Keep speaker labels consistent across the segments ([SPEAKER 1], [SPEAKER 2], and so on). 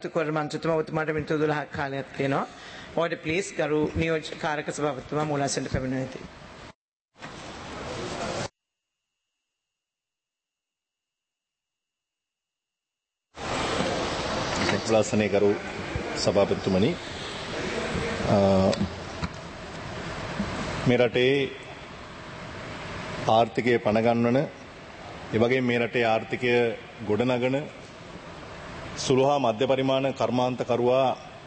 [SPEAKER 1] මන්ත්‍රතුමා ඔබතුමාට මිනිත්තු 12ක් කාලයක් තියෙනවා. Order please ගරු නියෝජ්‍ය කාරක සභාපතිතුමා මූලාසනට පැමිණ ඇති.
[SPEAKER 2] මූලාසනයේ ගරු සභාපතිතුමනි මේ රටේ ආර්ථිකය පණ ගන්නවන ඒ වගේම මේ රටේ ආර්ථිකය ගොඩනගන සුළු හා මධ්‍ය පරිමාණ කර්මාන්තකරුවා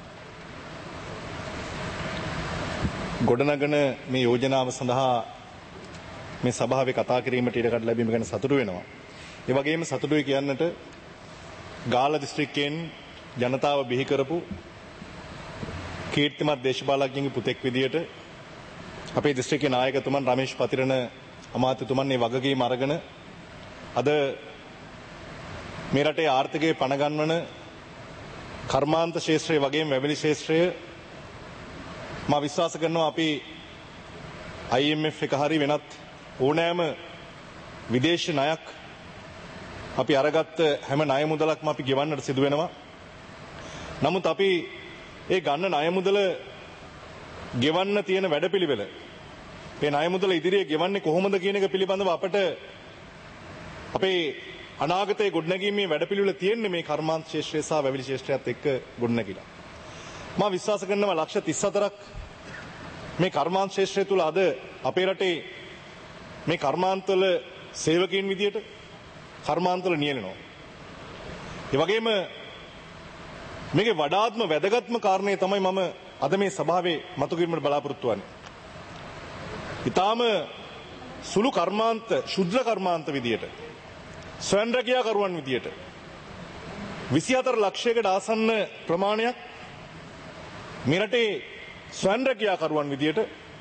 [SPEAKER 2] ගොඩනගන මේ යෝජනාව සඳහා මේ සභාවේ කතා කිරීමට ඉඩ කඩ ලැබීම ගැන සතුටු වෙනවා. ඒ වගේම සතුටුයි කියන්නට ගාල්ල දිස්ත්‍රික්කයෙන් ජනතාව බිහි කරපු කීර්තිමත් දේශපාලඥයෙකුගේ පුතෙක් විදියට අපේ දිස්ත්‍රික්කයේ නායකතුමන් රමේෂ් පතිරණ අමාත්‍යතුමන් මේ වගකීම අරගෙන අද මේ රටේ ආර්ථිකය පණ ගන්වන කර්මාන්ත ශාස්ත්‍රය වගේම වැවිලි ශාස්ත්‍රය මා විශ්වාස කරනවා අපි IMF එක හරි වෙනත් ඕනෑම විදේශ ණයක් අපි අරගත්ත හැම ණය මුදලක්ම අපි ගෙවන්නට සිදු වෙනවා. නමුත් අපි ඒ ගන්න ණය මුදල ගෙවන්න තියෙන වැඩපිළිවෙල මේ ණය මුදල ඉදිරියේ ගෙවන්නේ කොහොමද කියන එක පිළිබඳව අපට අපේ අනාගතයේ ගොඩනැගීමේ වැඩපිළිවෙල තියෙන්නේ මේ කර්මාන්ත ශාස්ත්‍රය සහ වැවිලි ශාස්ත්‍රයත් එක්ක ගොඩනැගිලා. මා විශ්වාස කරනවා ලක්ෂ 34ක් මේ කර්මාන්ත ශාස්ත්‍රය තුල අද අපේ රටේ මේ කර්මාන්තවල සේවකයන් විදියට කර්මාන්තවල නියැලෙනවා. ඒ වගේම මේකේ වඩාත්ම වැදගත්ම කාරණේ තමයි මම අද මේ සභාවේ මතු කිරීමට බලාපොරොත්තු වෙන්නේ. ඊටාම සුළු කර්මාන්ත, ශුද්‍ර කර්මාන්ත විදියට ස්වයං රැකියාකරුවන් විදියට 24 ලක්ෂයකට ආසන්න ප්‍රමාණයක් මේ රටේ ස්වයං රැකියාකරුවන් විදියට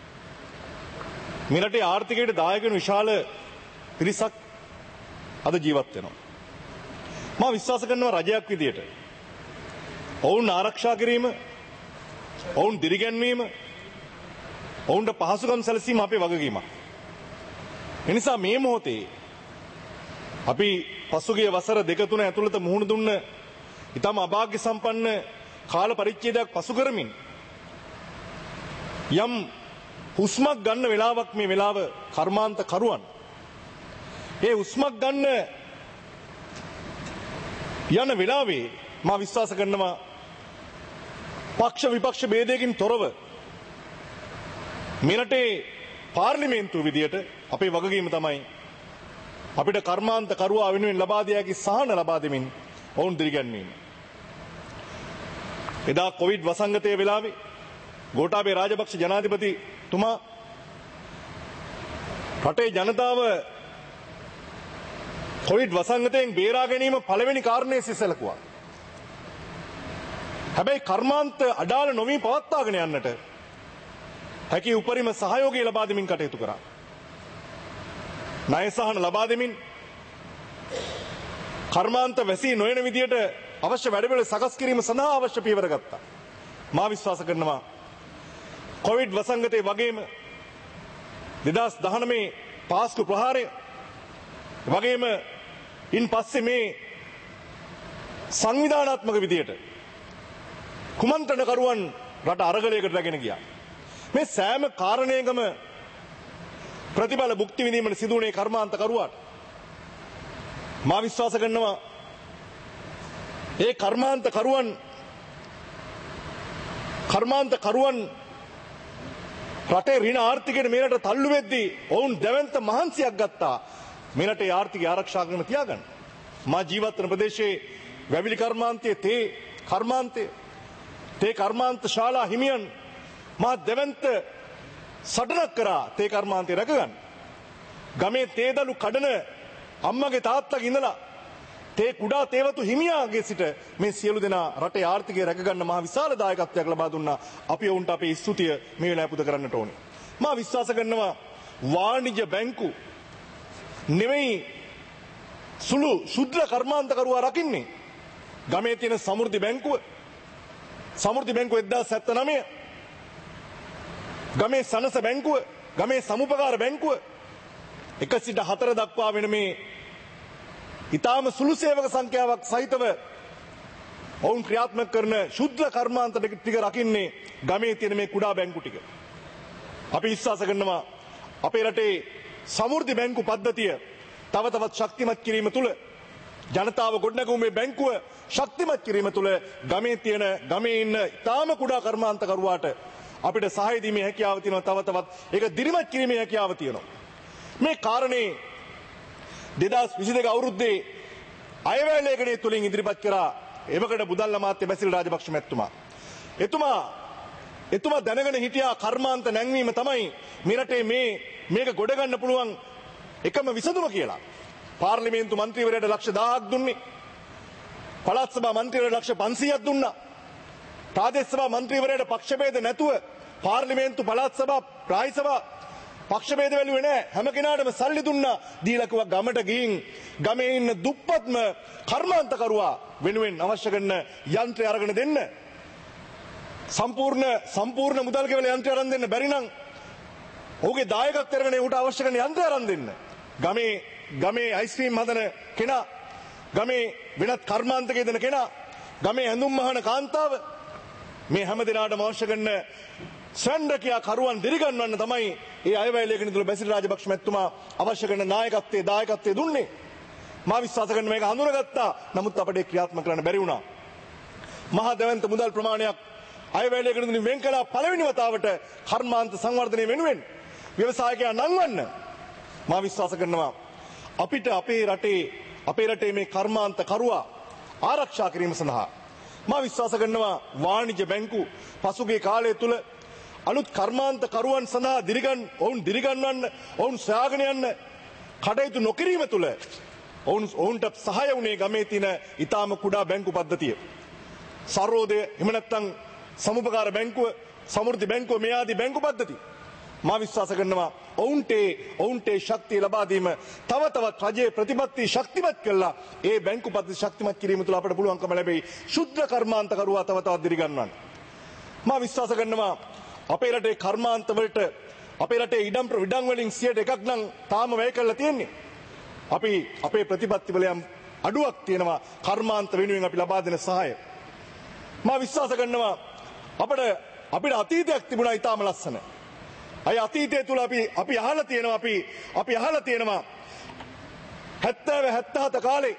[SPEAKER 2] මේ රටේ ආර්ථිකයට දායක වෙන විශාල පිරිසක් අද ජීවත් වෙනවා. මා විශ්වාස කරනවා රජයක් විදියට ඔවුන් ආරක්ෂා කිරීම, ඔවුන් දිරිගැන්වීම, ඔවුන්ට පහසුකම් සැලසීම අපේ වගකීමක්. එනිසා මේ මොහොතේ අපි පසුගිය වසර 2-3 ඇතුළත මුහුණ දුන්න ඊටම අභාග්‍ය සම්පන්න කාල පරිච්ඡේදයක් පසු කරමින් යම් හුස්මක් ගන්න වෙලාවක් මේ වෙලාව කර්මාන්ත කරුවන් ඒ හුස්මක් ගන්න යන වෙලාවේ මා විශ්වාස කරනවා පක්ෂ විපක්ෂ ભેදයකින් තොරව මේ රටේ පාර්ලිමේන්තුව විදියට අපේ වගකීම තමයි අපිට කර්මාන්ත කරුවා වෙනුවෙන් ලබා දිය හැකි සහන ලබා දෙමින් ඔවුන් දිරිගැන්වීම. එදා කොවිඩ් වසංගතයේ වෙලාවේ ගෝඨාභය රාජපක්ෂ ජනාධිපතිතුමා රටේ ජනතාව කොවිඩ් වසංගතයෙන් බේරා ගැනීම පළවෙනි කාරණේ සිසලකුවා. හැබැයි කර්මාන්ත අඩාල නොවි පවත්වාගෙන යන්නට හැකි උපරිම සහයෝගය ලබා දෙමින් කටයුතු කරා. ණය සහන ලබා දෙමින් කර්මාන්ත වැසී නොයන විදියට අවශ්‍ය වැඩපිළිවෙළ සකස් කිරීම සඳහා අවශ්‍ය පියවර ගත්තා. මා විශ්වාස කරනවා කොවිඩ් වසංගතයේ වගේම 2019 පාස්කු ප්‍රහාරය වගේම ඉන් පස්සේ මේ සංවිධානාත්මක විදියට කුමන්ත්‍රණකරුවන් රට අරගලයකට රැගෙන ගියා. මේ සෑම කාරණයකම ප්‍රතිබල භුක්ති විඳීමට සිදු වුණේ කර්මාන්ත කරුවාට. මා විශ්වාස කරනවා ඒ කර්මාන්ත කරුවන් රටේ ඍණ ආර්ථිකයට මේ රට තල්ලු වෙද්දී ඔවුන් දැවැන්ත මහන්සියක් ගත්තා මේ රටේ ආර්ථිකය ආරක්ෂා කරගෙන තියාගන්න. මා ජීවත් වන ප්‍රදේශයේ වැවිලි කර්මාන්තයේ තේ කර්මාන්ත ශාලා හිමියන් මා දැවැන්ත සටනක් කරා තේ කර්මාන්තය රැකගන්න. ගමේ තේදලු කඩන අම්මගේ තාත්තගේ ඉඳලා තේ කුඩා තේවතු හිමියාගේ සිට මේ සියලු දෙනා රටේ ආර්ථිකය රැකගන්න මහ විශාල දායකත්වයක් ලබා දුන්නා. අපි ඔවුන්ට අපේ ස්තුතිය මේ වෙලාවේ පුද කරන්නට ඕනේ. මා විශ්වාස කරනවා වාණිජ්‍ය බැංකු නෙමෙයි සුළු ශුද්‍ර කර්මාන්තකරුවා රකින්නේ. ගමේ තියෙන සමෘද්ධි බැංකුව 1079 ගමේ සනස බැංකුව, ගමේ සමුපකාර බැංකුව 1 සිට 4 දක්වා වෙන මේ ඊටාම සුළු සේවක සංඛ්‍යාවක් සහිතව ඔවුන් ක්‍රියාත්මක කරන ශුද්ධ කර්මාන්ත ටික රකින්නේ ගමේ තියෙන මේ කුඩා බැංකු ටික. අපි විශ්වාස කරනවා අපේ රටේ සමෘද්ධි බැංකු පද්ධතිය තව තවත් ශක්තිමත් කිරීම තුළ ජනතාව ගොඩනැගුම් මේ බැංකුව ශක්තිමත් කිරීම තුළ ගමේ ඉන්න තාම කුඩා කර්මාන්තකරුවාට අපිට සහාය දීමේ හැකියාව තියෙනවා. තව තවත් ඒක දිරිමත් කිරීමේ හැකියාව තියෙනවා. මේ කාරණේ 2022 අවුරුද්දේ අයවැය ලේඛනය තුලින් ඉදිරිපත් කරා එවකට බුදල්ල අමාත්‍ය බැසිල් රාජපක්ෂ මැතිතුමා. එතුමා දැනගෙන හිටියා කර්මාන්ත නැංවීම තමයි මේ රටේ මේක ගොඩ ගන්න පුළුවන් එකම විසඳුම කියලා. පාර්ලිමේන්තු මන්ත්‍රීවරයාට ලක්ෂ 1000ක් දුන්නේ. පළාත් සභා මන්ත්‍රීවරයාට ලක්ෂ 500ක් දුන්නා. ප්‍රාදේශ සභා මන්ත්‍රීවරයාට පක්ෂ ભેද නැතුව පාර්ලිමේන්තු පළාත් සභා රාජ්‍ය සභා පක්ෂ ભેද වැළුවේ නැහැ. හැම කෙනාටම සල්ලි දුන්නා. දීලා කිව්වා ගමට ගිහින් ගමේ ඉන්න දුප්පත්ම කර්මාන්තකරුවා වෙනුවෙන් අවශ්‍ය කරන යන්ත්‍රය අරගෙන දෙන්න. සම්පූර්ණ මුදල් ගෙවල යන්ත්‍රය අරන් දෙන්න බැරි නම් ඔහුගේ දායකත්වය අරගෙන උට අවශ්‍ය කරන යන්ත්‍රය අරන් දෙන්න. ගමේ අයිස්ක්‍රීම් හදන කෙනා, ගමේ වෙනත් කර්මාන්තක දෙන කෙනා, ගමේ ඇඳුම් මහන කාන්තාව මේ හැම දිනාටම අවශ්‍ය කරන සැන්ඩකියා කරුවන් දිරිගන්වන්න තමයි ඒ අයවැය ලේඛනය තුල බැසිල් රාජපක්ෂ මැතිතුමා අවශ්‍ය කරන නායකත්වයේ දායකත්වයේ දුන්නේ. මා විශ්වාස කරන මේක හඳුනාගත්තා. නමුත් අපිට ක්‍රියාත්මක කරන්න බැරි වුණා. මහා දැවැන්ත මුදල් ප්‍රමාණයක් අයවැය ලේඛනය තුලින් වෙන් කළා පළවෙනි වතාවට කර්මාන්ත සංවර්ධනය වෙනුවෙන් ව්‍යවසායකයා නංවන්න. මා විශ්වාස කරනවා අපිට අපේ රටේ මේ කර්මාන්ත කරුවා ආරක්ෂා කිරීම සඳහා මා විශ්වාස කරනවා වාණිජ්‍ය බැංකු පසුගිය කාලය තුල අලුත් කර්මාන්ත කරුවන් සඳහා ඔවුන් දිරිගන්වන්න, ඔවුන් සොයාගෙන යන්න කටයුතු නොකිරීම තුළ ඔවුන්ට සහාය වුණේ ගමේ තියෙන ඊටාම කුඩා බැංකු පද්ධතිය. සර්වෝදය එහෙම නැත්නම් සමුපකාර බැංකුව, සමෘද්ධි බැංකුව මේ ආදී බැංකු පද්ධති. මා විශ්වාස කරනවා ඔවුන්ට ශක්තිය ලබා දීම තව තවත් රජයේ ප්‍රතිපත්ති ශක්තිමත් කළා. ඒ බැංකු පද්ධති ශක්තිමත් කිරීම තුළ අපට පුළුවන්කම ලැබෙයි ශුද්ධ කර්මාන්ත කරුවා තව තවත් දිරිගන්වන්න. මා විශ්වාස කරනවා අපේ රටේ කර්මාන්ත වලට අපේ රටේ ඉඩම් වලින් 100%ක් නම් තාම වැය කරලා තියෙන්නේ. අපි අපේ ප්‍රතිපත්ති වල යම් අඩුවක් තියෙනවා කර්මාන්ත වෙනුවෙන් අපි ලබා දෙන සහාය. මා විශ්වාස කරනවා අපිට අතීතයක් තිබුණා ඊටාම ලස්සන. අය අතීතය තුල අපි අහලා තියෙනවා 70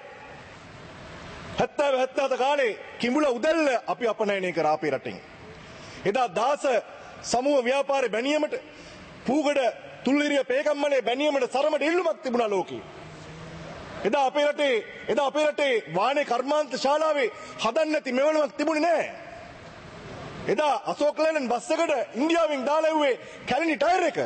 [SPEAKER 2] 77 කාලේ කිඹුල උදැල්ල අපි අපනයනය කරා අපේ රටින්. එදා දාස සමූහ ව්‍යාපාරේ බැනියමට පූගඩ තුල්ලිරිය පේකම්මලේ බැනියමට සරමට ඉල්ලුමක් තිබුණා ලෝකේ. එදා අපේ රටේ වානේ කර්මාන්ත ශාලාවේ හදන්න නැති මෙවලමක් තිබුණේ නැහැ. එදා අශෝක් ලේලන් බස් එකට ඉන්දියාවෙන් දාලා එව්වේ කැලණි ටයර් එක.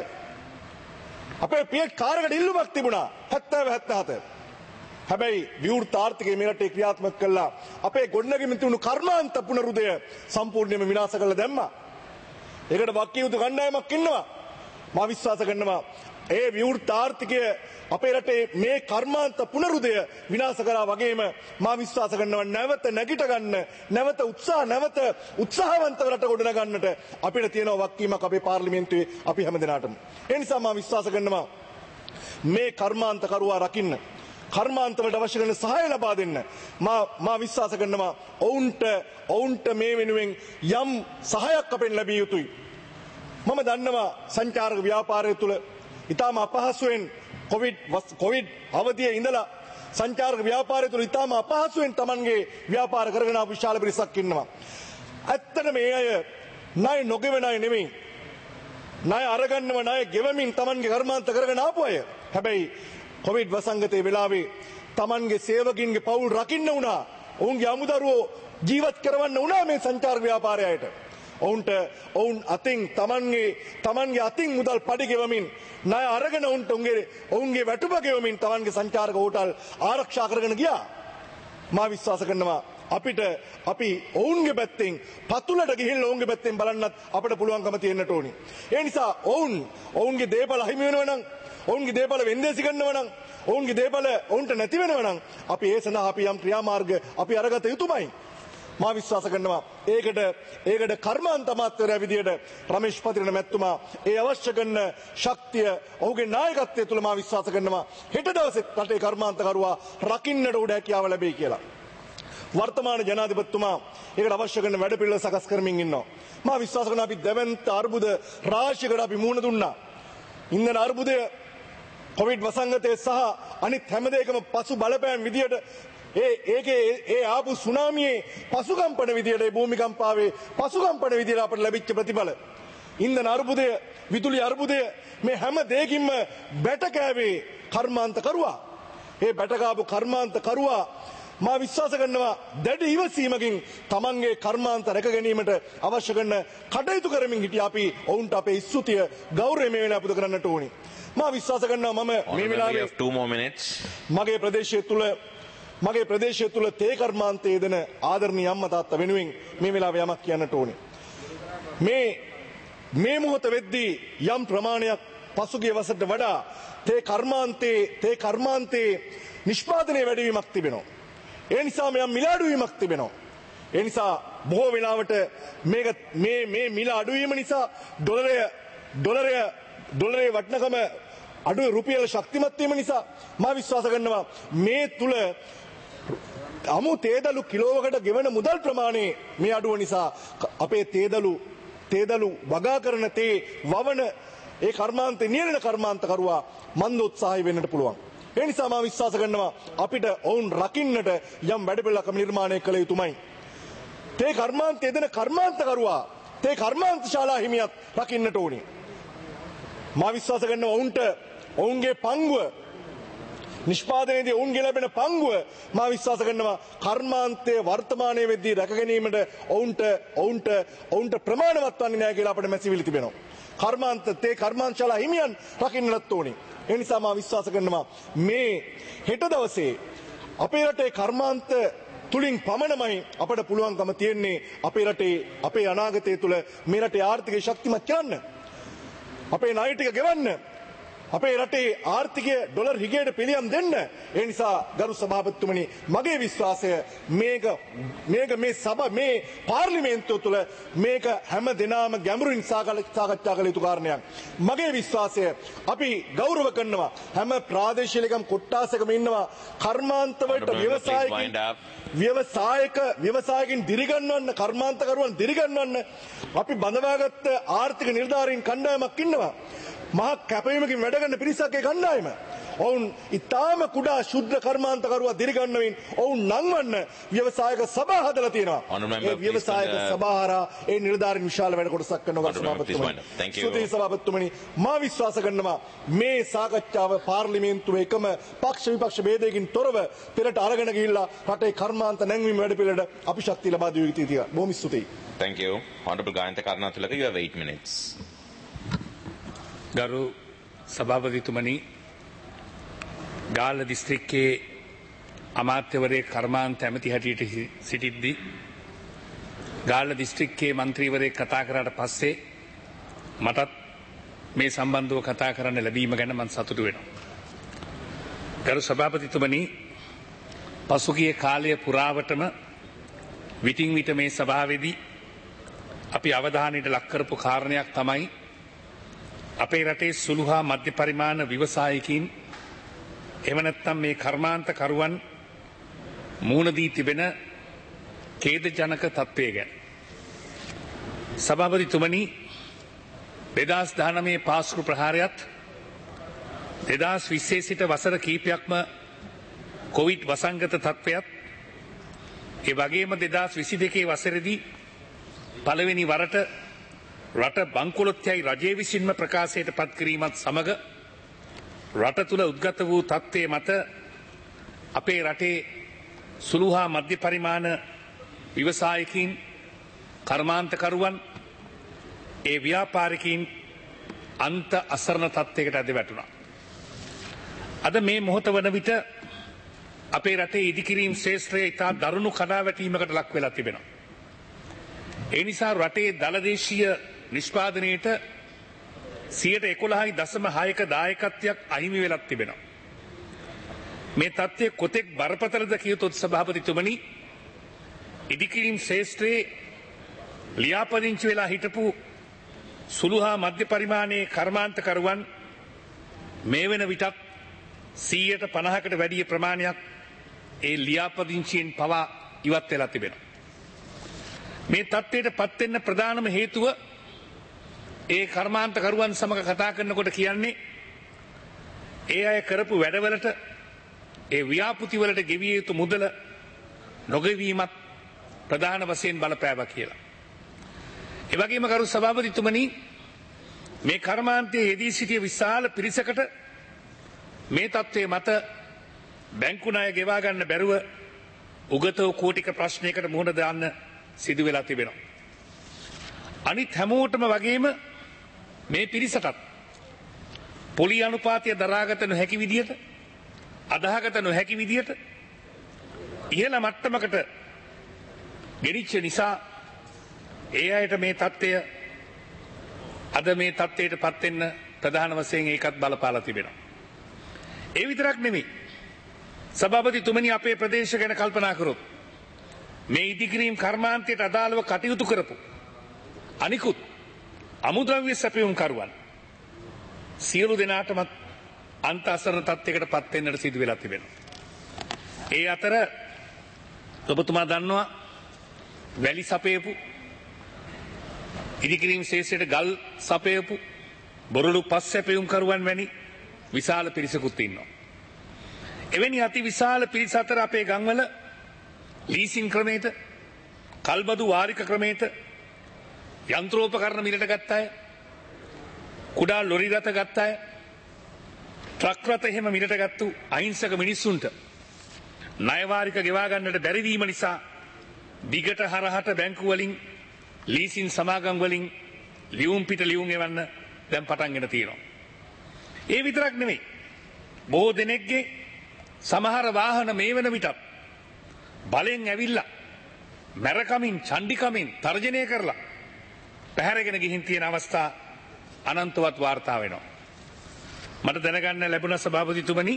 [SPEAKER 2] අපේ පියට් කාරකට ඉල්ලුමක් තිබුණා 77. හැබැයි විවෘත ආර්ථිකය මේ රටේ ක්‍රියාත්මක කළා. අපේ ගොඩනැගීමේ තිබුණු කර්මාන්ත පුනරුදය සම්පූර්ණයෙන්ම විනාශ කරලා දැම්මා. ඒකට වක්කිය යුතු කණ්ඩායමක් ඉන්නවා. මා විශ්වාස කරනවා ඒ විවෘත ආර්ථිකය අපේ රටේ මේ කර්මාන්ත පුනරුදය විනාශ කරා වගේම මා විශ්වාස කරනවා නැවත නැගිට ගන්න නැවත උත්සාහවන්තව රට ගොඩනගා ගන්නට අපිට තියෙන වක්කීමක් අපේ පාර්ලිමේන්තුවේ අපි හැමදෙනාටම. ඒ නිසා මා විශ්වාස කරනවා මේ කර්මාන්ත කරුවා රකින්න කර්මාන්ත වලට අවශ්‍ය කරන සහාය ලබා දෙන්න මා විශ්වාස කරනවා ඔවුන්ට මේ වෙනුවෙන් යම් සහායක් අපෙන් ලැබිය යුතුයි. මම දන්නවා සංචාරක ව්‍යාපාරය තුළ ඉතාම අපහසුවෙන් කොවිඩ් අවධියේ ඉඳලා සංචාරක ව්‍යාපාරය තුළ ඉතාම අපහසුවෙන් Tamanගේ ව්‍යාපාර කරගෙන ආපු විශාල පිරිසක් ඉන්නවා. ඇත්තටම මේ අය ණය නොගෙවන අය නෙමෙයි. ණය අරගන්නව ණය ගෙවමින් Tamanගේ කර්මාන්ත කරගෙන ආපු අය. හැබැයි කොවිඩ් වසංගතයේ වෙලාවේ Tamanගේ සේවකින්ගේ පවුල් රකින්න වුණා. ඔවුන්ගේ අමුදරුවෝ ජීවත් කරවන්න වුණා මේ සංචාරක ව්‍යාපාරයට. ඔවුන් අතින් තමන්ගේ අතින් මුදල් පඩි ගෙවමින් ණය අරගෙන ඔවුන්ගේ වැටුප ගෙවමින් තමන්ගේ සංචාරක හෝටල් ආරක්ෂා කරගෙන ගියා. මා විශ්වාස කරනවා අපි ඔවුන්ගේ පැත්තෙන් පතුලට ගිහිල්ලා ඔවුන්ගේ පැත්තෙන් බලන්නත් අපිට පුළුවන්කම තියෙන්නට ඕනි. ඒ නිසා ඔවුන්ගේ දේපල අහිමි වෙනවා නම් ඔවුන්ගේ දේපල වෙන්දේසි කරනවා නම් ඔවුන්ගේ දේපල ඔවුන්ට නැති වෙනවා නම් අපි ඒ සඳහා අපි යම් ක්‍රියාමාර්ග අපි අරගත යුතුමයි. මා විශ්වාස කරනවා ඒකට කර්මාන්ත අමාත්‍යවරයා විදියට රමේෂ් පතිරණ මැතිතුමා ඒ අවශ්‍ය කරන ශක්තිය ඔහුගේ නායකත්වය තුළ මා විශ්වාස කරනවා හෙට දවසේ රටේ කර්මාන්තකරුවා රකින්නට උඩ හැකියාව ලැබෙයි කියලා. වර්තමාන ජනාධිපතිතුමා ඒකට අවශ්‍ය කරන වැඩ පිළිවෙල සකස් කරමින් ඉන්නවා. මා විශ්වාස කරනවා අපි දැවැන්ත අර්බුද රාශියකට අපි මුහුණ දුන්නා. ඉන්ධන අර්බුදය, කොවිඩ් වසංගතය සහ අනිත් හැම දෙයකම පසු බලපෑම් විදියට ඒ ආපු සුනාමියේ පසුකම්පන විදියට, ඒ භූමිකම්පාවේ පසුකම්පන විදියට අපට ලැබිච්ච ප්‍රතිඵල. ඉන්ධන අර්බුදය, විදුලි අර්බුදය, මේ හැම දෙයකින්ම බැට කෑවේ කර්මාන්ත කරුවා. ඒ බැට කාපු කර්මාන්ත කරුවා මා විශ්වාස කරනවා දැඩි ඉවසීමකින් තමන්ගේ කර්මාන්ත රැක ගැනීමට අවශ්‍ය කරන කටයුතු කරමින් හිටියා. අපි ඔවුන්ට අපේ ස්තුතිය, ගෞරවය මේ වෙලාව පුද කරන්නට ඕනි. මා විශ්වාස කරනවා මම මේ වෙලාවේ මගේ ප්‍රදේශය තුල තේ කර්මාන්තයේ දෙන ආදරණීය අම්මා තාත්තා වෙනුවෙන් මේ වෙලාවේ යමක් කියන්නට ඕනි. මේ මොහොත වෙද්දී යම් ප්‍රමාණයක් පසුගිය වසරට වඩා තේ කර්මාන්තයේ නිෂ්පාදනයේ වැඩිවීමක් තිබෙනවා. ඒ නිසා යම් මිල අඩුවීමක් තිබෙනවා. ඒ නිසා බොහෝ වෙලාවට මේ මිල අඩුවීම නිසා ඩොලරයේ වටිනකම අඩු රුපියල් ශක්තිමත් වීම නිසා මා විශ්වාස කරනවා මේ තුල අමු තේදලු කිලෝවකට ගෙවන මුදල් ප්‍රමාණය මේ අඩුව නිසා අපේ තේදලු වගා කරන තේ වවන ඒ කර්මාන්තේ නියැලෙන කර්මාන්තකරුවා මන්දෝත්සාහී වෙන්නට පුළුවන්. ඒ නිසා මා විශ්වාස කරනවා අපිට ඔවුන් රකින්නට යම් වැඩපිළිවෙලක් නිර්මාණය කළ යුතුමයි. තේ කර්මාන්තයේ දෙන කර්මාන්තකරුවා, තේ කර්මාන්ත ශාලා හිමියත් රකින්නට ඕනේ. මා විශ්වාස කරනවා ඔවුන්ගේ පංගුව නිෂ්පාදනයේදී ඔවුන්ගේ ලැබෙන පංගුව මා විශ්වාස කරනවා කර්මාන්තයේ වර්තමානයේ වෙද්දී රැක ගැනීමට ඔවුන්ට ප්‍රමාණවත් වන්නේ නැහැ කියලා අපිට මැසිවිලි තිබෙනවා. තේ කර්මාන්තශාලා හිමියන් රකින්නත් ඕනේ. ඒ නිසා මා විශ්වාස කරනවා මේ හෙට දවසේ අපේ රටේ කර්මාන්ත තුලින් පමණමයි අපට පුළුවන්කම තියෙන්නේ අපේ අනාගතය තුල මේ රටේ ආර්ථිකය ශක්තිමත් කරන්න. අපේ ණය ටික ගෙවන්න. අපේ රටේ ආර්ථිකය ඩොලර් හිගයට පිළියම් දෙන්න. ඒ නිසා ගරු සභාපතිතුමනි මගේ විශ්වාසය මේ පාර්ලිමේන්තුව තුළ මේක හැම දිනම ගැඹුරින් සාකච්ඡා කළ යුතු කාරණයක්. මගේ විශ්වාසය අපි ගෞරව කරනවා හැම ප්‍රාදේශීය කොට්ටාසකම ඉන්නවා කර්මාන්ත වලට ව්‍යවසායකින් දිරිගන්වන්න, කර්මාන්තකරුවන් දිරිගන්වන්න අපි බඳවාගත්ත ආර්ථික නිලධාරීන් කණ්ඩායමක් ඉන්නවා. මහා කැපවීමකින් වැඩ කරන පිරිසක් ඒ කණ්ඩායම. ඔවුන් ඊටාම කුඩා ශුද්ධ කර්මාන්තකරුවා දිරිගන්නමින් ඔවුන් නංවන්න ව්‍යවසායක සභා හදලා තියෙනවා. ඒ ව්‍යවසායක සභා හරහා ඒ නිලධාරීන් විශාල වැඩ කොටසක් කරනවා සභාපතිතුමනි. ස්තුතියි සභාපතිතුමනි. මා විශ්වාස කරනවා මේ සාකච්ඡාව පාර්ලිමේන්තුවේ එකම පක්ෂ විපක්ෂ ભેදයකින් තොරව පෙරට අරගෙන ගිහිල්ලා රටේ කර්මාන්ත නැංවීම වැඩ පිළිවෙලට අපි ශක්තිය ලබා දිය යුතුයි කියලා. බොහොම ස්තුතියි.
[SPEAKER 3] Thank you. Honorable Gayantha Karnathilaka, you have 8 minutes.
[SPEAKER 4] ගරු සභාපතිතුමනි, ගාල්ල දිස්ත්‍රික්කයේ අමාත්‍යවරයෙක් කර්මාන්ත ඇමති හැටියට සිටිද්දී ගාල්ල දිස්ත්‍රික්කයේ මන්ත්‍රීවරයෙක් කතා කරාට පස්සේ මටත් මේ සම්බන්ධව කතා කරන්න ලැබීම ගැන මම සතුටු වෙනවා. ගරු සභාපතිතුමනි, පසුගිය කාලය පුරාවටම විටින් විට මේ සභාවේදී අපි අවධානයට ලක් කරපු කාරණයක් තමයි අපේ රටේ සුළු හා මධ්‍ය පරිමාණ ව්‍යවසායකින් එහෙම නැත්නම් මේ කර්මාන්තකරුවන් මුහුණ දී තිබෙන ඛේදජනක තත්ත්වය ගැන. සභාපතිතුමනි, 2019 පාස්කු ප්‍රහාරයත් 2020 සිට වසර කීපයක්ම කොවිඩ් වසංගත තත්ත්වයත් ඒ වගේම 2022 වසරේදී පළවෙනි වරට රට බංකොලොත්යයි රජය විසින්ම ප්‍රකාශයට පත් කිරීමත් සමග රට තුළ උද්ගත වූ තත්ත්වය මත අපේ රටේ සුළු හා මධ්‍ය පරිමාණ ව්‍යවසායකින්, කර්මාන්තකරුවන්, ඒ ව්‍යාපාරිකයින් අන්ත අසරණ තත්ත්වයකට අද වැටුණා. අද මේ මොහොත වන විට අපේ රටේ ඉදිකිරීම් ශේෂ්ත්‍රය ඉතා දරුණු කඩාවැටීමකට ලක් වෙලා තිබෙනවා. ඒ නිසා රටේ දළදේශීය නිෂ්පාදනයට 11.6% දායකත්වයක් අහිමි වෙලක් තිබෙනවා. මේ තත්ත්වය කොතෙක් බරපතලද කියතොත් සභාපතිතුමනි, ඉදිකිරීම් ශේෂ්ත්‍රයේ ලියාපදිංචි වෙලා හිටපු සුළු හා මධ්‍ය පරිමාණයේ කර්මාන්තකරුවන් මේ වෙන විටත් 50%කට වැඩි ප්‍රමාණයක් ඒ ලියාපදිංචියෙන් පවා ඉවත් වෙලා තිබෙනවා. මේ තත්ත්වයට පත් වෙන්න ප්‍රධානම හේතුව ඒ කර්මාන්තකරුවන් සමග කතා කරනකොට කියන්නේ ඒ අය කරපු වැඩවලට ඒ ව්‍යාපෘතිවලට ගෙවිය යුතු මුදල නොගෙවීමත් ප්‍රධාන වශයෙන් බලපෑවා කියලා. ඒ වගේම කරු සභාපතිතුමනි මේ කර්මාන්තයේ යෙදී සිටිය විශාල පිරිසකට මේ තත්ත්වයේ මත බැංකු ණය ගෙවා ගන්න බැරුව උගතෝ කෝටික ප්‍රශ්නයකට මුහුණ දාන්න සිදු වෙලා තිබෙනවා. අනිත් හැමෝටම වගේම මේ පිරිසටත් පොලි අනුපාතය දරාගත නොහැකි විදියට අදාහගත නොහැකි විදියට ඉහළ මට්ටමකට ගෙනිච්ච නිසා ඒ අයට මේ තත්ත්වය අද මේ තත්ත්වයට පත් වෙන්න ප්‍රධාන වශයෙන් ඒකත් බලපාලා තිබෙනවා. ඒ විතරක් නෙමෙයි. සභාපතිතුමනි අපේ ප්‍රදේශ ගැන කල්පනා කරොත් මේ ඉදිකිරීම් කර්මාන්තයට අදාළව කටයුතු කරපු අනිකුත් අමුද්‍රව්‍ය සැපයුම් කරුවන් සියලු දෙනාටමත් අන්ත අසරණ තත්ත්වයකට පත් වෙන්නට සිදු වෙලා තිබෙනවා. ඒ අතර ඔබතුමා දන්නවා වැලි සපයපු ඉදිකිරීම් ශේෂයට ගල් සපයපු බොරළු පස් සැපයුම් කරුවන් වැනි විශාල පිරිසකුත් ඉන්නවා. එවැනි අති විශාල පිරිස අතර අපේ ගම්වල ලීසින් ක්‍රමයට කල්බදු වාරික ක්‍රමයට යන්ත්‍රෝපකරණ මිලට ගත්ත අය කුඩා ලොරි රථ ගත්ත අය ට්‍රක් රථ එහෙම මිලට ගත්තු අහිංසක මිනිස්සුන්ට ණය වාරික ගෙවා ගන්නට බැරි වීම නිසා දිගට හරහට බැංකු වලින් ලීසින් සමාගම් වලින් ලියුම් පිට ලියුම් එවන්න දැන් පටන්ගෙන තියෙනවා. ඒ විතරක් නෙමෙයි. බොහෝ දෙනෙක්ගේ සමහර වාහන මේ වෙන විටත් බලෙන් ඇවිල්ලා මැරකමින් චණ්ඩිකමින් තර්ජනය කරලා පැහැරගෙන ගිහින් තියෙන අවස්ථා අනන්තවත් වාර්තා වෙනවා. මට දැනගන්න ලැබුණ සභාපතිතුමනි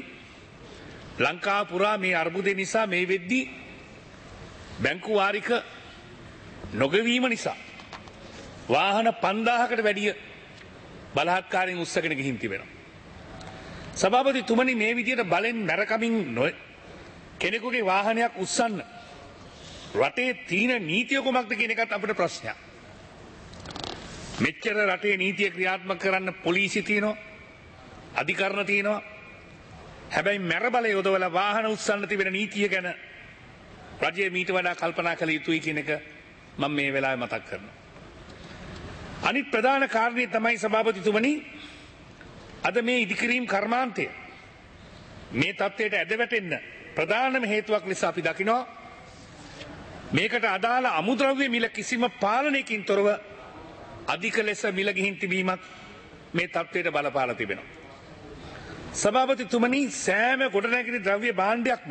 [SPEAKER 4] ලංකාව පුරා මේ අර්බුදය නිසා මේ වෙද්දී බැංකු වාරික නොගෙවීම නිසා වාහන 5000කට වැඩිය බලහත්කාරයෙන් උස්සගෙන ගිහින් තිබෙනවා. සභාපතිතුමනි මේ විදියට බලෙන් මැරකමින් කෙනෙකුගේ වාහනයක් උස්සන්න රටේ තීන නීතිය කොමක්ද කියන එකත් අපිට ප්‍රශ්නයක්. මෙච්චර රටේ නීතිය ක්‍රියාත්මක කරන්න පොලිසිය තියෙනවා, අධිකරණ තියෙනවා. හැබැයි මැර බල යොදවලා වාහන උස්සන්න තිබෙන නීතිය ගැන රජය මීට වඩා කල්පනා කළ යුතුයි කියන එක මම මේ වෙලාවේ මතක් කරනවා. අනිත් ප්‍රධාන කාරණේ තමයි සභාපතිතුමනි අද මේ ඉදිකිරීම් කර්මාන්තය මේ තත්ත්වයට ඇද වැටෙන්න ප්‍රධානම හේතුවක් ලෙස අපි දකිනවා මේකට අදාළ අමුද්‍රව්‍ය මිල කිසිම පාලනයකින් තොරව අධික ලෙස මිල ගිහින් තිබීමත් මේ තත්ත්වයට බලපාලා තිබෙනවා. සභාපතිතුමනි සෑම ගොඩනැගිලි ද්‍රව්‍ය භාණ්ඩයක්ම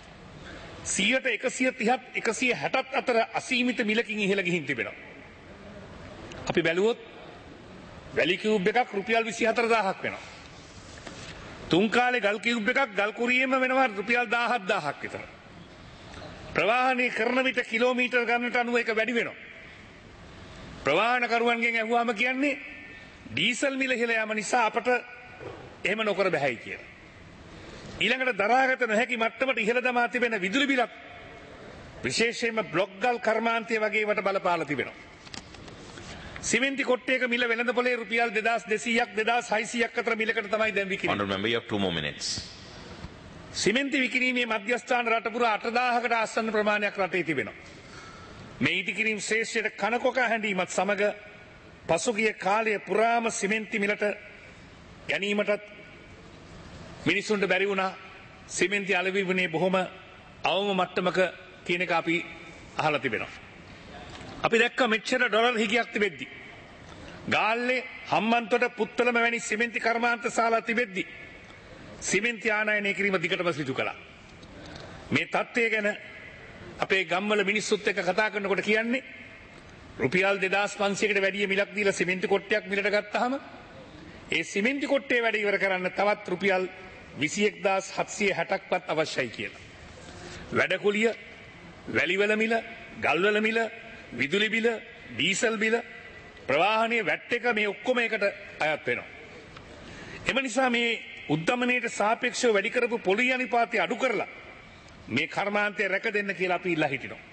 [SPEAKER 4] 130ත් 160ත් අතර අසීමිත මිලකින් ඉහළ ගිහින් තිබෙනවා. අපි බැලුවොත් වැලි කියුබ් එකක් රුපියල් 24000ක් වෙනවා. තුන් කාලේ ගල් කියුබ් එකක් ගල් කුරියෙම වෙනවා රුපියල් 17000ක් විතර. ප්‍රවාහනය කරන විට කිලෝමීටර් ගණනට අනුව එක වැඩි වෙනවා. ප්‍රවාහනකරුවන්ගෙන් ඇහුවාම කියන්නේ ඩීසල් මිල ඉහළ යාම නිසා අපට එහෙම නොකර බෑයි කියලා. ඊළඟට දරාගත නොහැකි මට්ටමට ඉහළ දමා තිබෙන විදුලි බිලක් විශේෂයෙන්ම බ්ලොක් ගල් කර්මාන්තය වගේ වට බලපාලා තිබෙනවා. සිමෙන්ති කොට්ටයක මිල වෙළඳපොලේ රුපියල් 2200ක් 2600ක් අතර මිලකට තමයි දැන් විකිණෙන්නේ.
[SPEAKER 3] Honourable member, you have 2 more minutes.
[SPEAKER 4] සිමෙන්ති විකිණීමේ මධ්‍යස්ථාන රට පුරා 8000කට ආසන්න ප්‍රමාණයක් රටේ තිබෙනවා. මේ ඉදිකිරීම් ශේෂ්ඨයට කනකොක හැඬීමත් සමග පසුගිය කාලය පුරාම සිමෙන්ති මිලට ගැනීමටත් මිනිසුන්ට බැරි වුණා. සිමෙන්ති අලෙවිවුණේ බොහොම අවම මට්ටමක කියන එක අපි අහලා තිබෙනවා. අපි දැක්ක මෙච්චර ඩොලර් හිගයක් තිබෙද්දි ගාල්ලේ හම්බන්තොට පුත්තලම වැනි සිමෙන්ති කර්මාන්ත ශාලා තිබෙද්දි සිමෙන්ති ආනයනය කිරීම දිගටම සිදු කළා. මේ තත්ත්වය ගැන අපේ ගම්වල මිනිස්සුත් එක්ක කතා කරනකොට කියන්නේ රුපියල් 2500කට වැඩිය මිලක් දීලා සිමෙන්ති කොට්ටයක් මිලට ගත්තාම ඒ සිමෙන්ති කොට්ටේ වැඩ ඉවර කරන්න තවත් රුපියල් 21760ක්වත් අවශ්‍යයි කියලා. වැඩකුලිය, වැලිවල මිල, ගල්වල මිල, විදුලි බිල, ඩීසල් බිල, ප්‍රවාහනයේ වැට් එක මේ ඔක්කොම එකට අයත් වෙනවා. එම නිසා මේ උද්දමනයට සාපේක්ෂව වැඩි කරපු පොලි අනිපාතය අඩු කරලා මේ කර්මාන්තය රැක දෙන්න කියලා අපි ඉල්ලා හිටිනවා.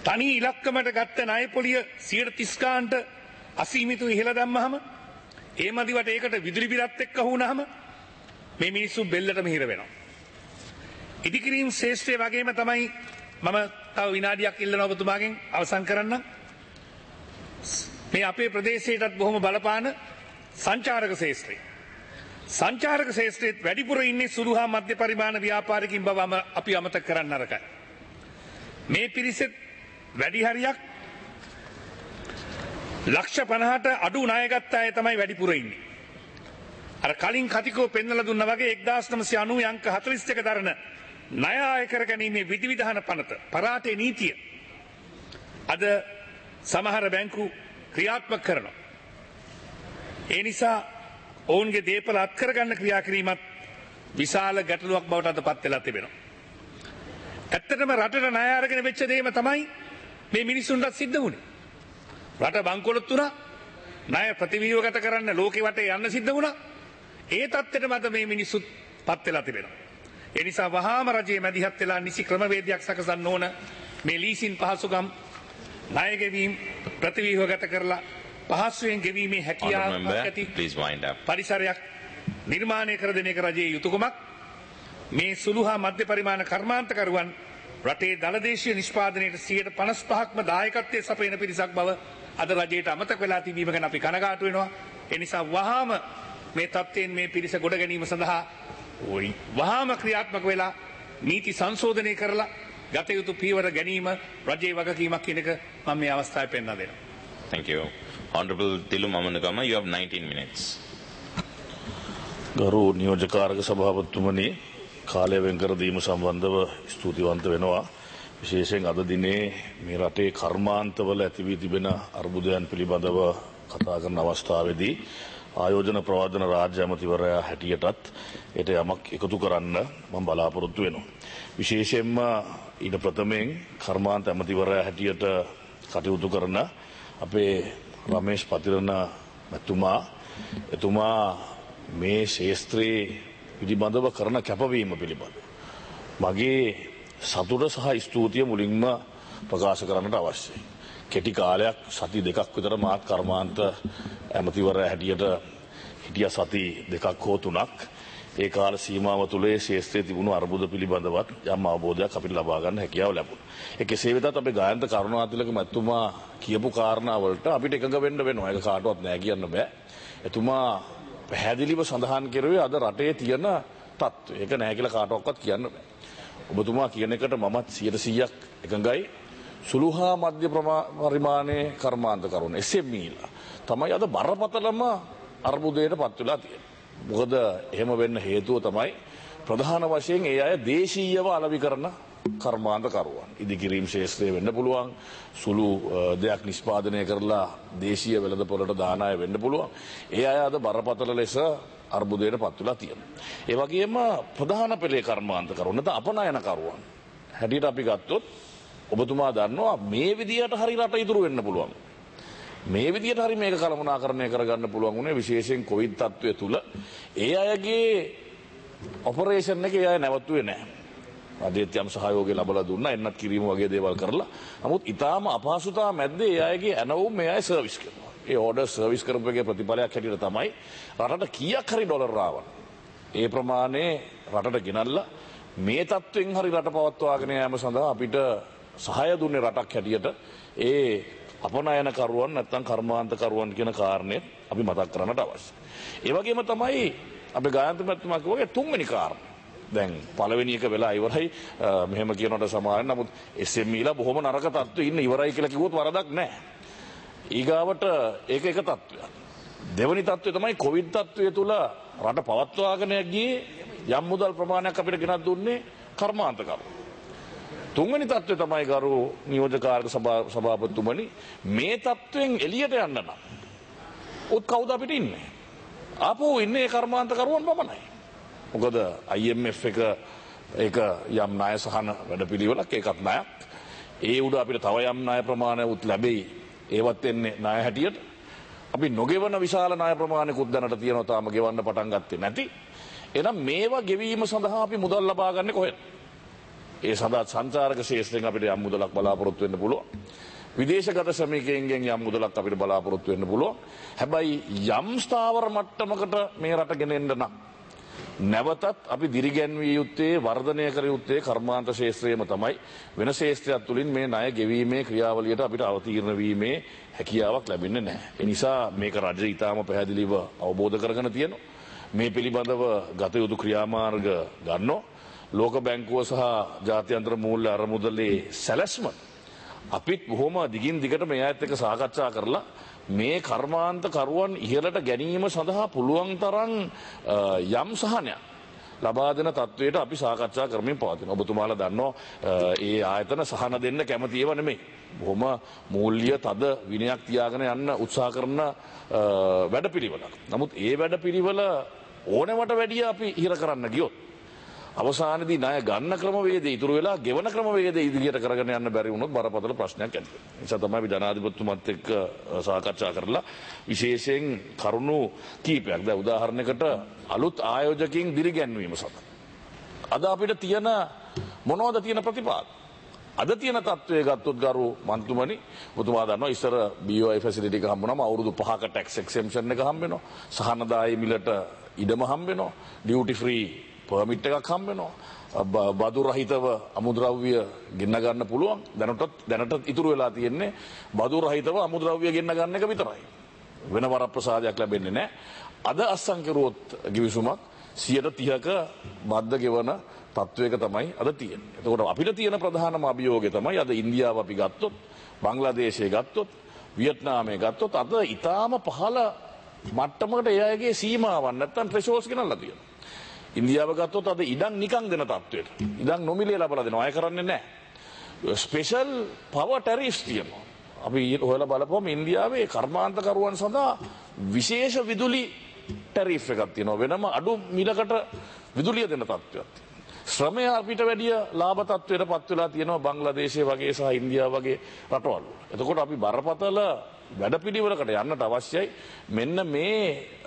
[SPEAKER 4] තනි ඉලක්කමට ගත්ත ණය පොලිය 30 ගානට අසීමිතව ඉහළ දැම්මහම ඒ මදිවට ඒකට විදුලි බිලත් එක්ක වුණාම මේ මිනිස්සු බෙල්ලට මිහිර වෙනවා. ඉදිකිරීම් ශේෂ්ත්‍රයේ වගේම තමයි මම තව විනාඩියක් ඉල්ලන ඔබතුමාගෙන් අවසන් කරන්න. මේ අපේ ප්‍රදේශයටත් බොහොම බලපාන සංචාරක ශේෂ්ත්‍රය. සංචාරක ශේෂ්ත්‍රයේත් වැඩිපුර ඉන්නේ සුළු හා මධ්‍ය පරිමාණ ව්‍යාපාරිකින් බව අපි අමතක කරන්න නරකයි. මේ පිරිසෙත් වැඩි හරියක් ලක්ෂ 50ට අඩු ණය ගත්ත අය තමයි වැඩිපුර ඉන්නේ. අර කලින් කතිකෝ පෙන්නලා දුන්නා වගේ 1990 අංක 41 දරන ණය ආය කර ගැනීමේ විධිවිධාන පනත පරාටේ නීතිය අද සමහර බැංකු ක්‍රියාත්මක කරනවා. ඒ නිසා ඔවුන්ගේ දේපල අත්කර ගන්න ක්‍රියා කිරීමත් විශාල ගැටලුවක් බවට අදපත් වෙලා තිබෙනවා. ඇත්තටම රටට ණය අරගෙන වෙච්ච දේම තමයි මේ මිනිසුන්ට සිද්ධ වුණේ. රට බංකොලොත් වුණා. ණය ප්‍රතිව්‍යුහගත කරන්න ලෝකෙ වටේ යන්න සිද්ධ වුණා. ඒ තත්ත්වෙට මත මේ මිනිස්සුත් පත් වෙලා තිබෙනවා. ඒ නිසා වහාම රජයේ මැදිහත් වෙලා නිසි ක්‍රමවේදයක් සකසන්න ඕන. මේ ලීසින් පහසුකම් ණය ගෙවීම ප්‍රතිව්‍යුහගත කරලා පහසුවෙන් ගෙවීමේ හැකියාවක් ඇති පරිසරයක් නිර්මාණය කර දෙන එක රජයේ යුතුයකමක්. මේ සුළු හා මධ්‍ය පරිමාණ කර්මාන්තකරුවන් රටේ දලදේශීය නිෂ්පාදනයට 55%ක්ම දායකත්වයේ සපයන පිරිසක් බව අද රජයට අමතක වෙලා තිබීම ගැන අපි කනගාටු වෙනවා. ඒ නිසා වහාම මේ තත්ත්වයෙන් මේ පිරිස ගොඩ ගැනීම සඳහා වහාම ක්‍රියාත්මක වෙලා නීති සංශෝධනය කරලා ගත යුතු පියවර ගැනීම රජයේ වගකීමක් කියන එක මම මේ අවස්ථාවේ පෙන්වා දෙනවා.
[SPEAKER 3] Thank you. Honorable Tilu Mamanagama, you have 19 minutes.
[SPEAKER 5] ගරු නියෝජකාරක සභාපතිතුමනි, කාලය වෙන් කර දීම සම්බන්ධව ස්තුතිවන්ත වෙනවා. විශේෂයෙන් අද දිනේ මේ රටේ කර්මාන්තවල ඇති වී තිබෙන අර්බුදයන් පිළිබඳව කතා කරන අවස්ථාවේදී ආයෝජන ප්‍රවාදන රාජ්‍ය ඇමතිවරයා හැටියටත් ඒට යමක් එකතු කරන්න මම බලාපොරොත්තු වෙනවා. විශේෂයෙන්ම ඊට ප්‍රථමයෙන් කර්මාන්ත ඇමතිවරයා හැටියට කටයුතු කරන අපේ රමේෂ් පතිරණ මැතිතුමා එතුමා මේ ශේෂ්ත්‍රයේ පිළිබඳව කරන කැපවීම පිළිබඳව මගේ සතුට සහ ස්තුතිය මුලින්ම ප්‍රකාශ කරන්නට අවශ්‍යයි. කෙටි කාලයක් සති දෙකක් විතර මාත් කර්මාන්ත ඇමතිවරයා හැටියට හිටිය සති දෙකක් හෝ තුනක්. ඒ කාල සීමාව තුලේ ශේෂ්ත්‍රයේ තිබුණු අර්බුද පිළිබඳවත් යම් අවබෝධයක් අපිට ලබා ගන්න හැකියාව ලැබුණා. ඒ කෙසේ වෙතත් අපේ ගායන්ත කරුණාතිලක මැතිතුමා කියපු කාරණා වලට අපිට එකඟ වෙන්න වෙනවා. ඒක කාටවත් නෑ කියන්න බෑ. එතුමා පැහැදිලිව සඳහන් කරුවේ අද රටේ තියෙන තත්ත්වය. ඒක නෑ කියලා කාටවත් කියන්න බෑ. ඔබතුමා කියන එකට මමත් 100%ක් එකඟයි. සුළු හා මධ්‍ය පරිමාණයේ කර්මාන්තකරුවෝ SMEලා තමයි අද බරපතලම අර්බුදයට පත් වෙලා තියෙන්නේ. මොකද එහෙම වෙන්න හේතුව තමයි ප්‍රධාන වශයෙන් ඒ අය දේශීයව අලෙවි කරන කර්මාන්තකරුවන්. ඉදිකිරීම් ශේෂ්ත්‍රයේ වෙන්න පුළුවන්, සුළු දෙයක් නිෂ්පාදනය කරලා දේශීය වෙළඳපොළට දාන අය වෙන්න පුළුවන්. ඒ අය අද බරපතල ලෙස අර්බුදයට පත් වෙලා තියෙනවා. ඒ වගේම ප්‍රධාන පෙළේ කර්මාන්තකරුවන් නැත්නම් අපනයනකරුවන් හැටියට අපි ගත්තොත් ඔබතුමා දන්නවා මේ විදියට හරි රට ඉදිරි වෙන්න පුළුවන්. මේ විදියට හරි මේක කළමනාකරණය කරගන්න පුළුවන් උනේ විශේෂයෙන් කොවිඩ් තත්ත්වය තුල ඒ අයගේ ඔපරේෂන් එකේ අය නැවතුනේ නැහැ. රජයට යම් සහයෝගය ලැබලා දුන්නා එන්නත් කිරීම වගේ දේවල් කරලා. නමුත් ඊටාම අපහසුතාව මැද්දේ ඒ අයගේ ඇනවුම් මේ අය සර්විස් කරනවා. ඒ ඕඩර් සර්විස් කරපු එකේ ප්‍රතිඵලයක් හැටියට තමයි රටට කීයක් හරි ඩොලර් ආවන. ඒ ප්‍රමාණය රටට ගෙනල්ලා මේ තත්ත්වෙන් හරි රට පවත්වාගෙන යාම සඳහා අපිට සහාය දුන්නේ රටක් හැටියට ඒ අපනයනකරුවන් නැත්නම් කර්මාන්තකරුවන් කියන කාරණේ අපි මතක් කරන්නට අවශ්‍යයි. ඒ වගේම තමයි අපේ ගායන්ත මැතිතුමා කිව්වාගේ තුන්වෙනි කාරණේ. දැන් පළවෙනි එක වෙලා ඉවරයි මෙහෙම කියනකොට සමාන නමුත් SMEලා බොහොම නරක තත්ත්වෙ ඉන්න ඉවරයි කියලා කිව්වොත් වරදක් නැහැ. ඊගාවට ඒක එක තත්ත්වයක්. දෙවෙනි තත්ත්වය තමයි කොවිඩ් තත්ත්වය තුල රට පවත්වාගෙන ගියේ යම් මුදල් ප්‍රමාණයක් අපිට ගෙනත් දුන්නේ කර්මාන්තකරුවෝ. තුන්වෙනි තත්ත්වය තමයි ගරු නියෝජකාරක සභාපතිතුමනි මේ තත්ත්වෙන් එළියට යන්න නම් උත් කවුද අපිට ඉන්නේ? ආපහු ඉන්නේ කර්මාන්තකරුවන් පමණයි. මොකද IMF එක ඒක යම් ණය සහන වැඩපිළිවෙලක් ඒකත් ණයක්. ඒ උඩ අපිට තව යම් ණය ප්‍රමාණයක් ලැබෙයි. ඒවත් එන්නේ ණය හැටියට. අපි නොගෙවන විශාල ණය ප්‍රමාණයකුත් දැනට තියෙනවා තාම ගෙවන්න පටන් ගත්තේ නැති. එහෙනම් මේවා ගෙවීම සඳහා අපි මුදල් ලබා ගන්න කොහෙද? ඒ සඳහා සංචාරක ශේෂ්ත්‍රයෙන් අපිට යම් මුදලක් බලාපොරොත්තු වෙන්න පුළුවන්. විදේශගත ශ්‍රමිකයන්ගෙන් යම් මුදලක් අපිට බලාපොරොත්තු වෙන්න පුළුවන්. හැබැයි යම් ස්ථාවර මට්ටමකට මේ රට ගෙනෙන්න නම් නැවතත් අපි දිරිගැන්විය යුත්තේ වර්ධනය කර යුත්තේ කර්මාන්ත ශේෂ්ත්‍රයේම තමයි. වෙන ශේෂ්ත්‍රයක් තුලින් මේ ණය ගෙවීමේ ක්‍රියාවලියට අපිට අවතීර්ණ වීමේ හැකියාවක් ලැබෙන්නේ නැහැ. ඒ නිසා මේක රජය ඊටාම පැහැදිලිව අවබෝධ කරගෙන තියෙනවා. මේ පිළිබඳව ගත යුතු ක්‍රියාමාර්ග ගන්නවා. ලෝක බැංකුව සහ ජාත්‍යන්තර මූල්‍ය අරමුදලේ සැලැස්ම අපිත් බොහොම දිගින් දිගට මේ අයත් එක්ක සාකච්ඡා කරලා මේ කර්මාන්ත කරුවන් ඉහළට ගැනීම සඳහා පුළුවන් තරම් යම් සහනයක් ලබා දෙන තත්වයට අපි සාකච්ඡා කරමින් පවතිනවා. ඔබතුමාලා දන්නවා ඒ ආයතන සහන දෙන්න කැමති ඒවා නෙමෙයි. බොහොම මූල්‍ය තද විනයක් තියාගෙන යන්න උත්සාහ කරන වැඩපිළිවෙලක්. නමුත් ඒ වැඩපිළිවෙල ඕනෑමට වැඩිය අපි ඉහිර කරන්න ගියොත් අවසානයේදී ණය ගන්න ක්‍රමවේදය ඉතුරු වෙලා ගෙවන ක්‍රමවේදය ඉදිරියට කරගෙන යන්න බැරි වුණොත් බරපතල ප්‍රශ්නයක් ඇති වෙනවා. ඒ නිසා තමයි අපි ජනාධිපතිතුමත් එක්ක සාකච්ඡා කරලා විශේෂයෙන් කරුණු කීපයක් දැන් උදාහරණයකට අලුත් ආයෝජකයින් දිරිගැන්වීම සඳහා අද අපිට තියෙන මොනවද තියෙන ප්‍රතිපාද? අද තියෙන තත්ත්වය ගත්තොත් ගරු මන්තුමනි ඔබතුමා දන්නවා ඉස්සර BOI ෆැසිලිටි එක හම්බුනම අවුරුදු 5ක ටැක්ස් එක්සෙම්පෂන් එක හම්බ වෙනවා. සහනදායි මිලට ඉඩම හම්බ වෙනවා. ඩියුටි ෆ්‍රී පර්මිට් එකක් හම්බ වෙනවා. බදු රහිතව අමුද්‍රව්‍ය ගෙන්න ගන්න පුළුවන්. දැනට ඉතුරු වෙලා තියෙන්නේ බදු රහිතව අමුද්‍රව්‍ය ගෙන්න ගන්න එක විතරයි. වෙන වරප්‍රසාදයක් ලැබෙන්නේ නැහැ. අද අස්සම් කෙරුවොත් ගිවිසුමක් 130ක බද්ද ගෙවන තත්වයක තමයි අද තියෙන්නේ. එතකොට අපිට තියෙන ප්‍රධානම අභියෝගය තමයි අද ඉන්දියාව අපි ගත්තොත්, බංග්ලාදේශය ගත්තොත්, වියට්නාමය ගත්තොත් අද ඊටාම පහළ මට්ටමකට ඒ අයගේ සීමාවන් නැත්තම් ට්‍රෙෂෝල්ස් ගෙනල්ලා තියෙනවා. ඉන්දියාව ගත්තොත් අද ඉඩම් නිකන් දෙන තත්වයට. ඉඩම් නොමිලේ ලබලා දෙනවා. අය කරන්නේ නැහැ. ස්පෙෂල් පවර් ටැරිෆ්ස් තියෙනවා. අපි හොයලා බලපුවම ඉන්දියාවේ කර්මාන්තකරුවන් සඳහා විශේෂ විදුලි ටැරිෆ් එකක් තියෙනවා. වෙනම අඩු මිලකට විදුලිය දෙන තත්ත්වයක්. ශ්‍රමය අපිට වැඩිය ලාභ තත්ත්වයට පත් වෙලා තියෙනවා බංග්ලාදේශය වගේ සහ ඉන්දියාව වගේ රටවල්. එතකොට අපි බරපතල වැඩපිළිවෙලකට යන්නට අවශ්‍යයි. මෙන්න මේ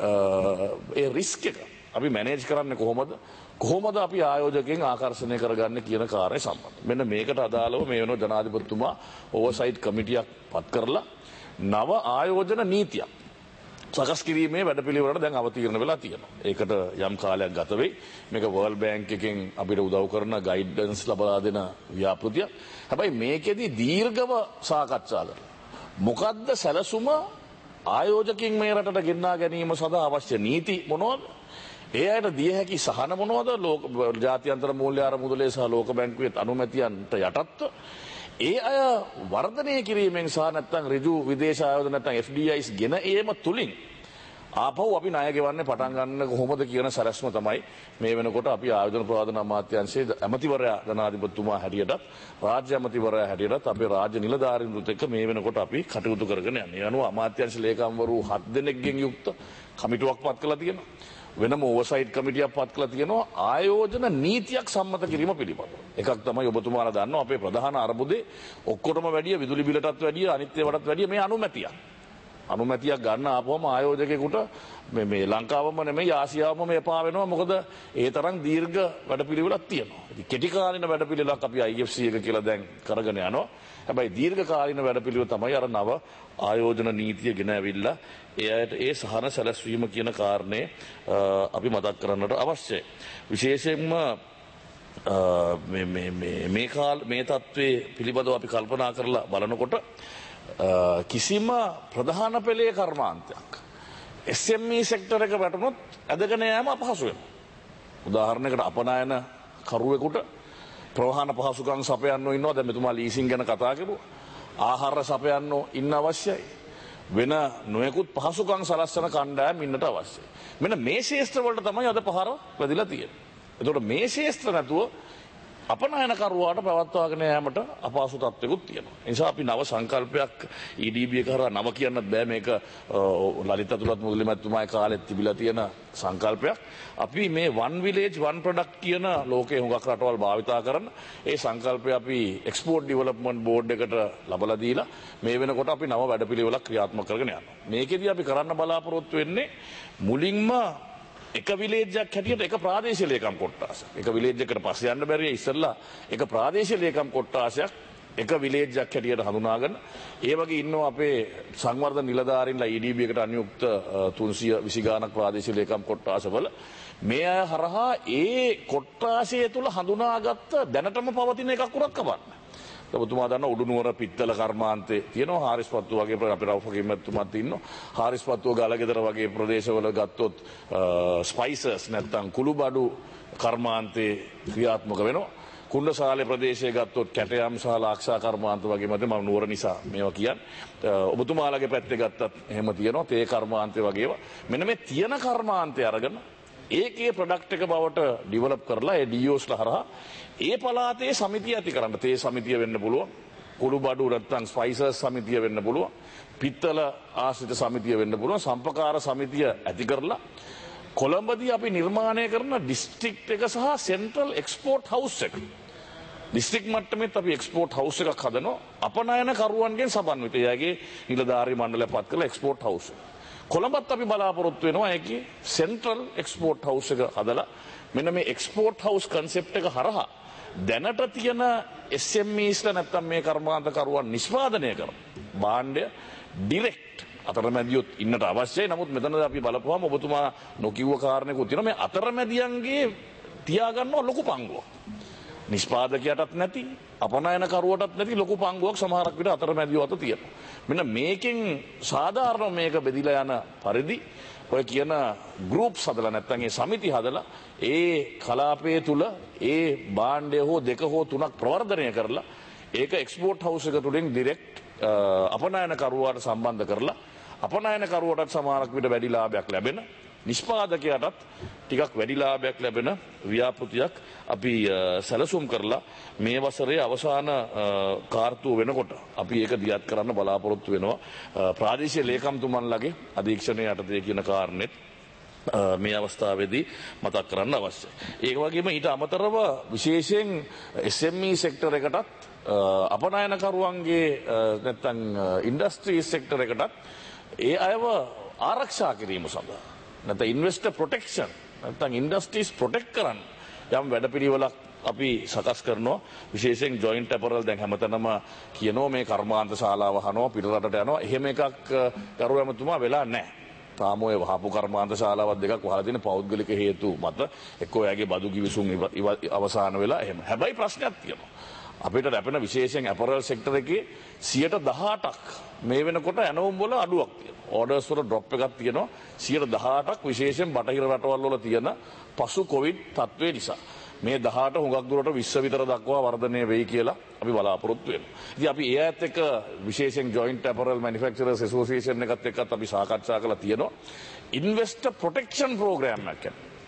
[SPEAKER 5] ඒ රිස්ක් එක අපි මැනේජ් කරන්නේ කොහොමද අපි ආයෝජකයන් ආකර්ෂණය කරගන්නේ කියන කාර්යය සම්බන්ධ. මෙන්න මේකට අදාළව මේ වෙනකොට ජනාධිපතිතුමා ඕවර්සයිට් කමිටියක් පත් කරලා නව ආයෝජන නීතියක් සකස් කිරීමේ වැඩපිළිවෙලට දැන් අවතීර්ණ වෙලා තියෙනවා. ඒකට යම් කාලයක් ගත වෙයි. මේක වර්ල්ඩ් බැංක් එකෙන් අපිට උදව් කරන ගයිඩන්ස් ලබා දෙන ව්‍යාපෘතිය. හැබැයි මේකෙදි දීර්ඝව සාකච්ඡා කරලා මොකද්ද සැලසුම ආයෝජකයන් මේ රටට ගෙන්වා ගැනීම සඳහා අවශ්‍ය නීති මොනවද? ඒ අයට දිය හැකි සහන මොනවද? ජාත්‍යන්තර මූල්‍ය අරමුදලේ සහ ලෝක බැංකුවේ අනුමැතියන්ට යටත්ව ඒ අය වර්ධනය කිරීමෙන් සහ නැත්නම් ඍජු විදේශ ආයෝජන නැත්නම් FDIs ගෙන ඒම තුලින් ආපහු අපි ණය ගෙවන්නේ පටන් ගන්න කොහොමද කියන සැලැස්ම තමයි මේ වෙනකොට අපි ආයෝජන ප්‍රවාදන අමාත්‍යාංශයේ ඇමතිවරයා ජනාධිපතිතුමා හැටියටත් රාජ්‍ය ඇමතිවරයා හැටියටත් අපේ රාජ්‍ය නිලධාරීන්වත් එක්ක මේ වෙනකොට අපි කටයුතු කරගෙන යන්නේ. ඒ අනුව අමාත්‍යාංශ ලේකම්වරු 7 දෙනෙක්ගෙන් යුක්ත කමිටුවක් පත් කරලා තියෙනවා. වෙනම ඕවර්සයිට් කමිටියක් පත් කරලා තියෙනවා ආයෝජන නීතියක් සම්මත කිරීම පිළිබඳව. එකක් තමයි ඔබතුමාලා දන්නවා අපේ ප්‍රධාන අරමුදේ ඔක්කොටම වැඩිය විදුලි බිලටත් වැඩිය අනිත් ඒවාටත් වැඩිය මේ අනුමැතියක්. අනුමැතියක් ගන්න ආපුවම ආයෝජකයෙකුට මේ ලංකාවම නෙමෙයි ආසියාවම මේ එපා වෙනවා. මොකද ඒ තරම් දීර්ඝ වැඩපිළිවෙලක් තියෙනවා. ඉතින් කෙටි කාලින වැඩපිළිවෙලක් අපි IFC එක කියලා දැන් කරගෙන යනවා. හැබැයි දීර්ඝ කාලින වැඩපිළිවෙල තමයි අර නව ආයෝජන නීතිය ගෙන ඇවිල්ලා ඒ අයට ඒ සහන සැලැස්වීම කියන කාරණේ අපි මතක් කරන්නට අවශ්‍යයි. විශේෂයෙන්ම මේ තත්ත්වයේ පිළිබඳව අපි කල්පනා කරලා බලනකොට කිසිම ප්‍රධාන පෙළේ කර්මාන්තයක් SME සෙක්ටර් එක වැටුනොත් ඇදගෙන යෑම අපහසු වෙනවා. උදාහරණයකට අපනයන කරුවෙකුට ප්‍රවාහන පහසුකම් සපයන්නෝ ඉන්නවා. දැන් මෙතුමා ලීසින් ගැන කතා කරුවා. ආහාර සපයන්නෝ ඉන්න අවශ්‍යයි. වෙන නොයෙකුත් පහසුකම් සලස්සන කණ්ඩායම් ඉන්නට අවශ්‍යයි. මෙන්න මේ ශේෂ්ත්‍ර වලට තමයි අද පහර වැදිලා තියෙන්නේ. එතකොට මේ ශේෂ්ත්‍ර නැතුව අපනයන කරුවාට පවත්වාගෙන යාමට අපහසු තත්ත්වයකුත් තියෙනවා. ඒ නිසා අපි නව සංකල්පයක් EDB එක කරා නව කියන්නත් බෑ. මේක ලලිත අතුලත් මුදලි මැතිතුමාගේ කාලෙත් තිබිලා තියෙන සංකල්පයක්. අපි මේ one village one product කියන ලෝකයේ හුඟක් රටවල් භාවිතා කරන ඒ සංකල්පය අපි export development board එකට ලබලා දීලා මේ වෙනකොට අපි නව වැඩපිළිවෙලක් ක්‍රියාත්මක කරගෙන යනවා. මේකෙදී අපි කරන්න බලාපොරොත්තු වෙන්නේ මුලින්ම එක විලේජ්ජක් හැටියට එක ප්‍රාදේශීය ලේකම් කොට්ටාසයක්. එක විලේජ් එකට පස්සේ යන්න බැරිය ඉස්සෙල්ලා එක ප්‍රාදේශීය ලේකම් කොට්ටාසයක් එක විලේජ්ජක් හැටියට හඳුනාගෙන ඒ වගේ ඉන්නවා අපේ සංවර්ධන නිලධාරීන්ලා EDB එකට අනුයුක්ත 320 ගානක් ප්‍රාදේශීය ලේකම් කොට්ටාසවල මේ අය හරහා ඒ කොට්ටාසය තුල හඳුනාගත්ත දැනටම පවතින එකක් උරක් කපන්න. ඔබතුමා දන්න උඩුනුවර පිත්තල කර්මාන්තේ තියෙනවා හාරිස්පත්තු වගේ අපේ රවුෆගේ මැතිතුමාත් ඉන්නවා. හාරිස්පත්තුව ගලගෙදර වගේ ප්‍රදේශවල ගත්තොත් ස්පයිසර්ස් නැත්තම් කුළුබඩු කර්මාන්තේ ක්‍රියාත්මක වෙනවා. කුණ්ඩසාලේ ප්‍රදේශයේ ගත්තොත් කැටයම් සහ ලාක්ෂා කර්මාන්ත වගේ මත මම නුවර නිසා මේවා කියන්නේ. ඔබතුමාලගේ පැත්තේ ගත්තත් එහෙම තියෙනවා තේ කර්මාන්තේ වගේ ඒවා. මෙන්න මේ තියෙන කර්මාන්තේ අරගෙන ඒකේ ප්‍රොඩක්ට් එක බවට ඩිවලොප් කරලා ඒ DOස්ලා හරහා ඒ පළාතේ සමිතිය ඇති කරන්න. තේ සමිතිය වෙන්න පුළුවන්. කුළුබඩු නැත්නම් ස්පයිසර්ස් සමිතිය වෙන්න පුළුවන්. පිත්තල ආශ්‍රිත සමිතිය වෙන්න පුළුවන්. සම්පකාර සමිතිය ඇති කරලා කොළඹදී අපි නිර්මාණය කරන ඩිස්ට්‍රික්ට් එක සහ සෙන්ට්‍රල් එක්ස්පෝර්ට් හවුස් එක. ඩිස්ට්‍රික්ට් මට්ටමේත් අපි එක්ස්පෝර්ට් හවුස් එකක් හදනවා. අපනයන කරුවන්ගෙන් සමන්විත. එයාගේ නිලධාරී මණ්ඩලය පත් කරලා එක්ස්පෝර්ට් හවුස් එක. කොළඹත් අපි බලාපොරොත්තු වෙනවා ඒකේ සෙන්ට්‍රල් එක්ස්පෝර්ට් හවුස් එක හදලා මෙන්න මේ එක්ස්පෝර්ට් හවුස් කන්සෙප්ට් එක හරහා දැනට තියෙන SMEsලා නැත්තම් මේ කර්මාන්තකරුවන් නිෂ්පාදනය කරන භාණ්ඩය ඩිරෙක්ට් අතරමැදියොත් ඉන්නට අවශ්‍යයි. නමුත් මෙතනදී අපි බලපුවාම ඔබතුමා නොකියුව කාරණේකුත් තියෙනවා. මේ අතරමැදියන්ගේ තියාගන්නවා ලොකු පංගුවක්. නිෂ්පාදකයටත් නැති අපනයනකරුවටත් නැති ලොකු පංගුවක් සමහරක් විට අතරමැදියෝ අත තියෙනවා. මෙන්න මේකෙන් සාධාරණ මේක බෙදිලා යන පරිදි ඔය කියන ගෲප්ස් හදලා නැත්නම් ඒ සමිති හදලා ඒ කලාපයේ තුල ඒ භාණ්ඩය හෝ දෙක හෝ තුනක් ප්‍රවර්ධනය කරලා ඒක එක්ස්පෝර්ට් හවුස් එක තුලින් ඩිරෙක්ට් අපනයනකරුවාට සම්බන්ධ කරලා අපනයනකරුවටත් සමහරක් විට වැඩි ලාභයක් ලැබෙන නිෂ්පාදකයාටත් ටිකක් වැඩි ලාභයක් ලැබෙන ව්‍යාපෘතියක් අපි සැලසුම් කරලා මේ වසරේ අවසාන කාර්තුව වෙනකොට අපි ඒක දියත් කරන්න බලාපොරොත්තු වෙනවා. ප්‍රාදේශීය ලේකම්තුමන්ලගේ අධීක්ෂණය යටතේ කියන කාරණෙත් මේ අවස්ථාවේදී මතක් කරන්න අවශ්‍යයි. ඒ වගේම ඊට අමතරව විශේෂයෙන් SME සෙක්ටර් එකටත් අපනයනකරුවන්ගේ නැත්නම් ඉන්ඩස්ට්‍රී සෙක්ටර් එකටත් ඒ අයව ආරක්ෂා කිරීම සඳහා නැත්නම් ඉන්වෙස්ටර් ප්‍රොටෙක්ෂන් නැත්නම් ඉන්ඩස්ට්‍රීස් ප්‍රොටෙක්ට් කරන්න යම් වැඩපිළිවෙලක් අපි සකස් කරනවා. විශේෂයෙන් ජොයින්ට් ඇපරල් දැන් හැමතැනම කියනවා මේ කර්මාන්ත ශාලාව හනවා පිටරටට යනවා. එහෙම එකක් කරු ඇමතුමා වෙලා නැහැ. තාම ඔය වහපු කර්මාන්ත ශාලාවක් දෙකක් වහලා තියෙන පෞද්ගලික හේතු මත එක්කෝ එයාගේ බදු කිවිසුම් අවසන් වෙලා එහෙම. හැබැයි ප්‍රශ්නයක් තියෙනවා. අපිට රැපෙන විශේෂයෙන් ඇපරල් සෙක්ටර් එකේ 18%ක් මේ වෙනකොට ඇනවුම් වල අඩුවක් තියෙනවා. ඕඩර්ස් වල ඩ්‍රොප් එකක් තියෙනවා. 18%ක් විශේෂයෙන් බටහිර රටවල් වල තියෙන පසු කොවිඩ් තත්ත්වය නිසා. මේ 18 හුඟක් දුරට 20 විතර දක්වා වර්ධනය වෙයි කියලා අපි බලාපොරොත්තු වෙනවා. ඉතින් අපි ඒ ඇත් එක්ක විශේෂයෙන් ජොයින්ට් ඇපරල් මැනුෆැක්චරර්ස් ඇසෝසියේෂන් එකත් එක්කත් අපි සාකච්ඡා කරලා තියෙනවා. ඉන්වෙස්ටර් ප්‍රොටෙක්ෂන් ප්‍රෝග්‍රෑම් එකක්.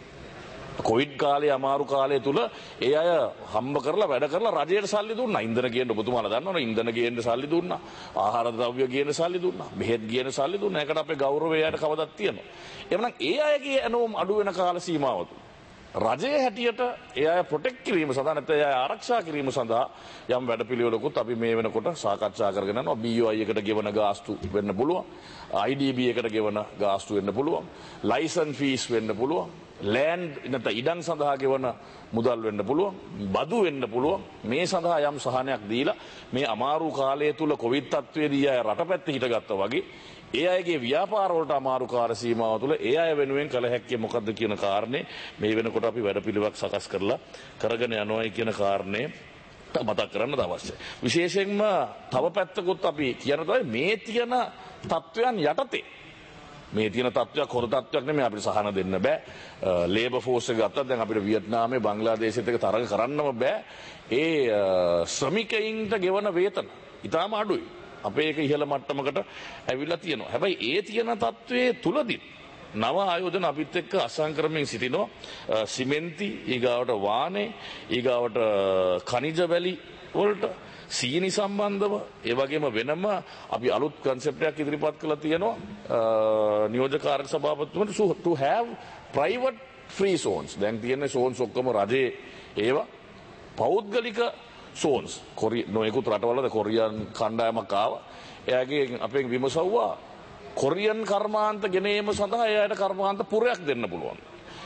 [SPEAKER 5] කොවිඩ් කාලේ අමාරු කාලය තුල ඒ අය හම්බ කරලා වැඩ කරලා රජයට සල්ලි දුන්නා. ඉන්ධන ගේන්න ඔබතුමාලා දන්නවනේ ඉන්ධන ගේන්න සල්ලි දුන්නා. ආහාර ද්‍රව්‍ය ගේන්න සල්ලි දුන්නා. බෙහෙත් ගේන්න සල්ලි දුන්නා. ඒකට අපේ ගෞරවය යට කවදත් තියෙනවා. එවනම් ඒ අයගේ ඇනෝම් අඩු වෙන කාල සීමාව තුල රජයේ හැටියට ඒ අය ප්‍රොටෙක්ට් කිරීම සඳහා නැත්නම් ඒ අය ආරක්ෂා කිරීම සඳහා යම් වැඩපිළිවෙලකුත් අපි මේ වෙනකොට සාකච්ඡා කරගෙන යනවා. BOI එකට ගෙවන ගාස්තු වෙන්න පුළුවන්. IDB එකට ගෙවන ගාස්තු වෙන්න පුළුවන්. ලයිසන් ෆීස් වෙන්න පුළුවන්. ලෑන්ඩ් නැත්නම් ඉඩම් සඳහා ගෙවන මුදල් වෙන්න පුළුවන්. බදු වෙන්න පුළුවන්. මේ සඳහා යම් සහනයක් දීලා මේ අමාරු කාලය තුල කොවිඩ් තත්ත්වයේදී අය රටපැත්තේ හිටගත්තා වගේ ඒ අයගේ ව්‍යාපාර වලට අමාරු කාල සීමාව තුළ ඒ අය වෙනුවෙන් කළ හැක්කේ මොකද්ද කියන කාරණේ මේ වෙනකොට අපි වැඩපිළිවෙලක් සකස් කරලා කරගෙන යනවායි කියන කාරණේ මතක් කරන්න අවශ්‍යයි. විශේෂයෙන්ම තව පැත්තකුත් අපි කියන තමයි මේ තියෙන තත්වයන් යටතේ මේ තියෙන තත්වයක් හොඳ තත්වයක් නෙමෙයි අපිට සහන දෙන්න බෑ. ලේබර් ෆෝස් එක ගත්තත් දැන් අපිට වියට්නාමේ බංග්ලාදේශෙත් එක තරඟ කරන්නම බෑ. ඒ ශ්‍රමිකයින්ට ගෙවන වේතන ඉතාම අඩුයි. අපේ එක ඉහළ මට්ටමකට ඇවිල්ලා තියෙනවා. හැබැයි ඒ තියෙන තත්වයේ තුලදී නව ආයෝජන අපිත් එක්ක අසංක්‍රමයෙන් සිටිනවා. සිමෙන්ති ඊගාවට වානේ ඊගාවට ඛනිජ වැලි වලට සීනි සම්බන්ධව ඒ වගේම වෙනම අපි අලුත් concept එකක් ඉදිරිපත් කළා තියෙනවා. නියෝජකාරක සභාපතිතුමට to have private free zones. දැන් තියෙන zones ඔක්කොම රජයේ ඒවා පෞද්ගලික zones නොයෙකුත් රටවලද කොරියන් කණ්ඩායමක් ආවා. එයාගේ අපෙන් විමසුවා කොරියන් කර්මාන්ත ගෙනීම සඳහා එයාට කර්මාන්ත පුරයක් දෙන්න පුළුවන්.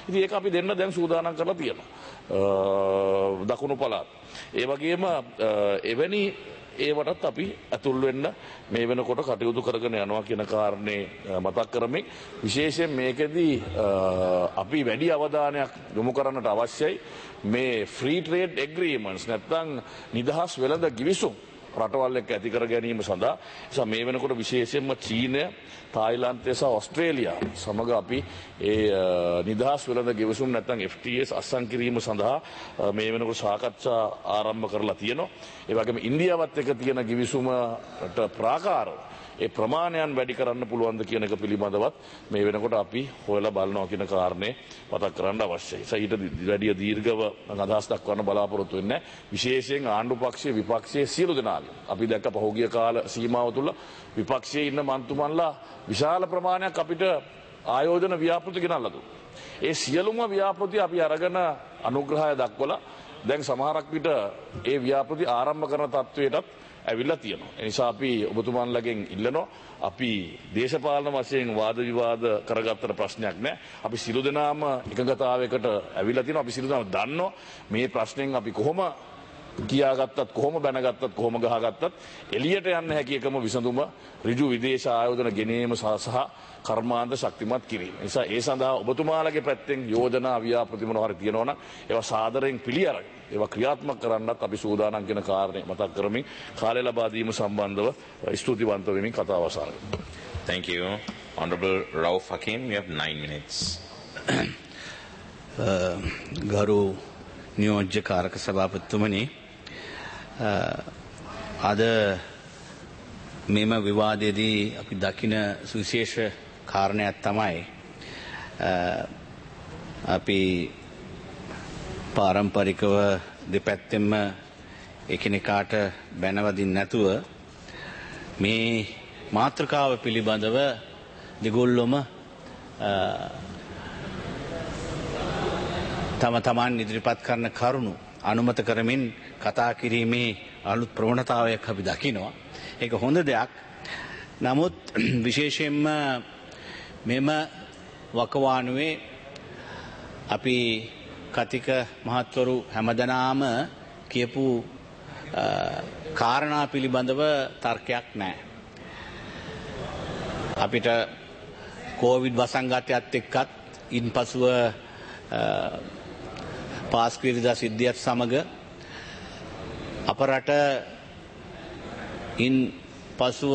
[SPEAKER 5] ඉතින් ඒක අපි දෙන්න දැන් සූදානම් කරලා තියෙනවා. දකුණු පළාත්. ඒ වගේම එවැනි ඒවටත් අපි ඇතුල් වෙන්න මේ වෙනකොට කටයුතු කරගෙන යනවා කියන කාරණේ මතක් කරමින් විශේෂයෙන් මේකෙදී අපි වැඩි අවධානයක් යොමු කරන්නට අවශ්‍යයි මේ ෆ්‍රී ට්‍රේඩ් එග්‍රීමන්ට්ස් නැත්නම් නිදහස් වෙළඳ ගිවිසුම් රටවල් එක්ක ඇති කර ගැනීම සඳහා නිසා මේ වෙනකොට විශේෂයෙන්ම චීනය, තායිලන්තය සහ ඕස්ට්‍රේලියාව සමග අපි ඒ නිදහස් වෙළඳ ගෙවසුම් නැත්නම් FTAs අත්සන් කිරීම සඳහා මේ වෙනකොට සාකච්ඡා ආරම්භ කරලා තියෙනවා. ඒ වගේම ඉන්දියාවත් එක්ක තියෙන ගිවිසුමට ප්‍රාකාරව ඒ ප්‍රමාණයන් වැඩි කරන්න පුළුවන්ද කියන එක පිළිබඳවත් මේ වෙනකොට අපි හොයලා බලනවා කියන කාරණේ මතක් කරන්න අවශ්‍යයි. ඊට වැඩි දීර්ඝව අදහස් දක්වන්න බලාපොරොත්තු වෙන්නේ විශේෂයෙන් ආණ්ඩු පක්ෂයේ විපක්ෂයේ සියලු දෙනාගේ. අපි දැක්ක පහුගිය කාල සීමාව තුළ විපක්ෂයේ ඉන්න මන්ත්‍රීතුමන්ලා විශාල ප්‍රමාණයක් අපිට ආයෝජන ව්‍යාපෘති ගෙනල්ලා දුන්නා. ඒ සියලුම ව්‍යාපෘති අපි අරගෙන අනුග්‍රහය දක්වලා දැන් සමහරක් විට ඒ ව්‍යාපෘති ආරම්භ කරන තත්වයටත් ඇවිල්ලා තියෙනවා. ඒ නිසා අපි ඔබතුමන්ලගෙන් ඉල්ලනවා අපි දේශපාලන වශයෙන් වාද විවාද කරගත්තට ප්‍රශ්නයක් නැහැ. අපි සියලු දෙනාම එකඟතාවයකට ඇවිල්ලා තියෙනවා. අපි සියලු දෙනාම දන්නවා මේ ප්‍රශ්නෙන් අපි කොහොම කියාගත්තත් කොහොම බැනගත්තත් කොහොම ගහගත්තත් එළියට යන්න හැකි එකම විසඳුම ඍජු විදේශ ආයෝජන ගෙනීම සහ කර්මාන්ත ශක්තිමත් කිරීම. ඒ නිසා ඒ සඳහා ඔබතුමාලගේ පැත්තෙන් යෝජනා ව්‍යාපෘති මොනවා හරි තියෙනවා නම් ඒවා සාදරයෙන් පිළි අරගෙන ඒවා ක්‍රියාත්මක කරන්නත් අපි සූදානම් කියන කාරණේ මතක් කරමින් කාලය ලබා දීම සම්බන්ධව ස්තුතිවන්ත වෙමින් කතාව අවසන් කරනවා.
[SPEAKER 3] Thank you. Honorable Rauf Hakim, you have 9 minutes.
[SPEAKER 6] ගරු නියෝජ්‍ය කාරක සභාපතිතුමනි, අද මෙම විවාදයේදී අපි දකින සුවිශේෂ කාරණයක් තමයි අපි පාරම්පරිකව දෙපැත්තෙන්ම එකිනෙකාට බැනවදින්න නැතුව මේ මාතෘකාව පිළිබඳව දෙගොල්ලොම තම තමන් ඉදිරිපත් කරන කරුණු අනුමත කරමින් කතා කිරීමේ අලුත් ප්‍රවණතාවයක් අපි දකිනවා. ඒක හොඳ දෙයක්. නමුත් විශේෂයෙන්ම මෙම වකවානුවේ අපි කතික මහත්වරු හැමදෙනාම කියපු කාරණා පිළිබඳව තර්කයක් නැහැ. අපිට කොවිඩ් වසංගතයත් එක්කත් ඉන්පසුව පාස්කීරිදා සිද්ධියත් සමග අප රට ඉන් පසුව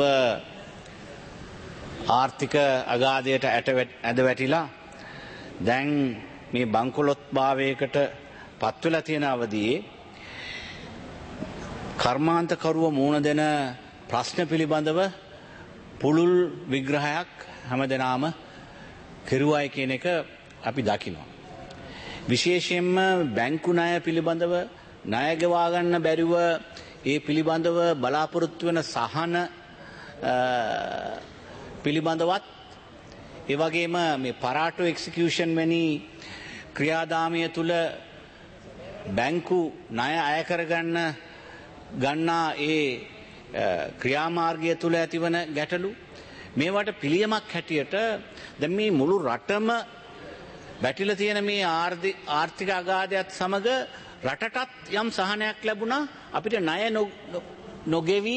[SPEAKER 6] ආර්ථික අගාධයට ඇද වැටිලා දැන් මේ බංකොලොත් භාවයකට පත්වෙලා තියෙන අවදියේ කර්මාන්තකරුව මුහුණ දෙන ප්‍රශ්න පිළිබඳව පුළුල් විග්‍රහයක් හැමදෙනාම කෙරුවයි කියන එක අපි දකිනවා. විශේෂයෙන්ම බැංකු ණය පිළිබඳව ණය ගෙවා ගන්න බැරිව ඒ පිළිබඳව බලාපොරොත්තු වෙන සහන පිළිබඳවත් ඒ වගේම මේ පරාටෝ එක්සිකියුෂන් වැනි ක්‍රියාදාමය තුල බැංකු ණය අය කරගන්න ගන්නා ඒ ක්‍රියාමාර්ගය තුල ඇතිවන ගැටලු මේවට පිළියමක් හැටියට දැන් මේ මුළු රටම වැටිලා තියෙන මේ ආර්ථික අගාධයත් සමග රටටත් යම් සහනයක් ලැබුණා අපිට ණය නොගෙවි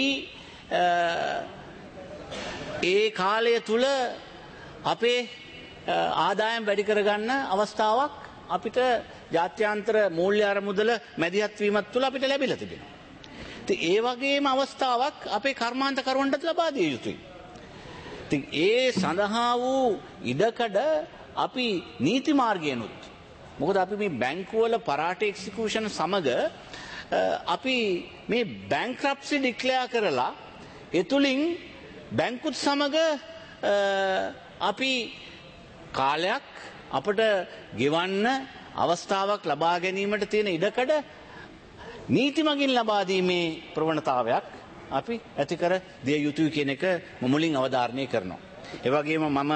[SPEAKER 6] ඒ කාලය තුල අපේ ආදායම් වැඩි කරගන්න අවස්ථාවක් අපිට ජාත්‍යන්තර මූල්‍ය අරමුදල මැදිහත් වීමත් තුල අපිට ලැබිලා තිබෙනවා. ඉතින් ඒ වගේම අවස්ථාවක් අපේ කර්මාන්තකරුවන්ට ලබා දිය යුතුයි. ඉතින් ඒ සඳහා වූ ඉඩකඩ අපි නීති මාර්ගයනොත් මොකද අපි මේ බැංකුවල පරාට එක්සිකියුෂන් සමග අපි මේ බැංක්‍රප්සි ඩික්ලෙයාර් කරලා එතුලින් බැංකුත් සමග අපි කාලයක් අපට ගෙවන්න අවස්ථාවක් ලබා ගැනීමට තියෙන ඉඩකඩ නීති මගින් ලබා දීමේ ප්‍රවණතාවයක් අපි ඇති කර දිය යුතුයි කියන එක මුලින් අවධාරණය කරනවා. ඒ වගේම මම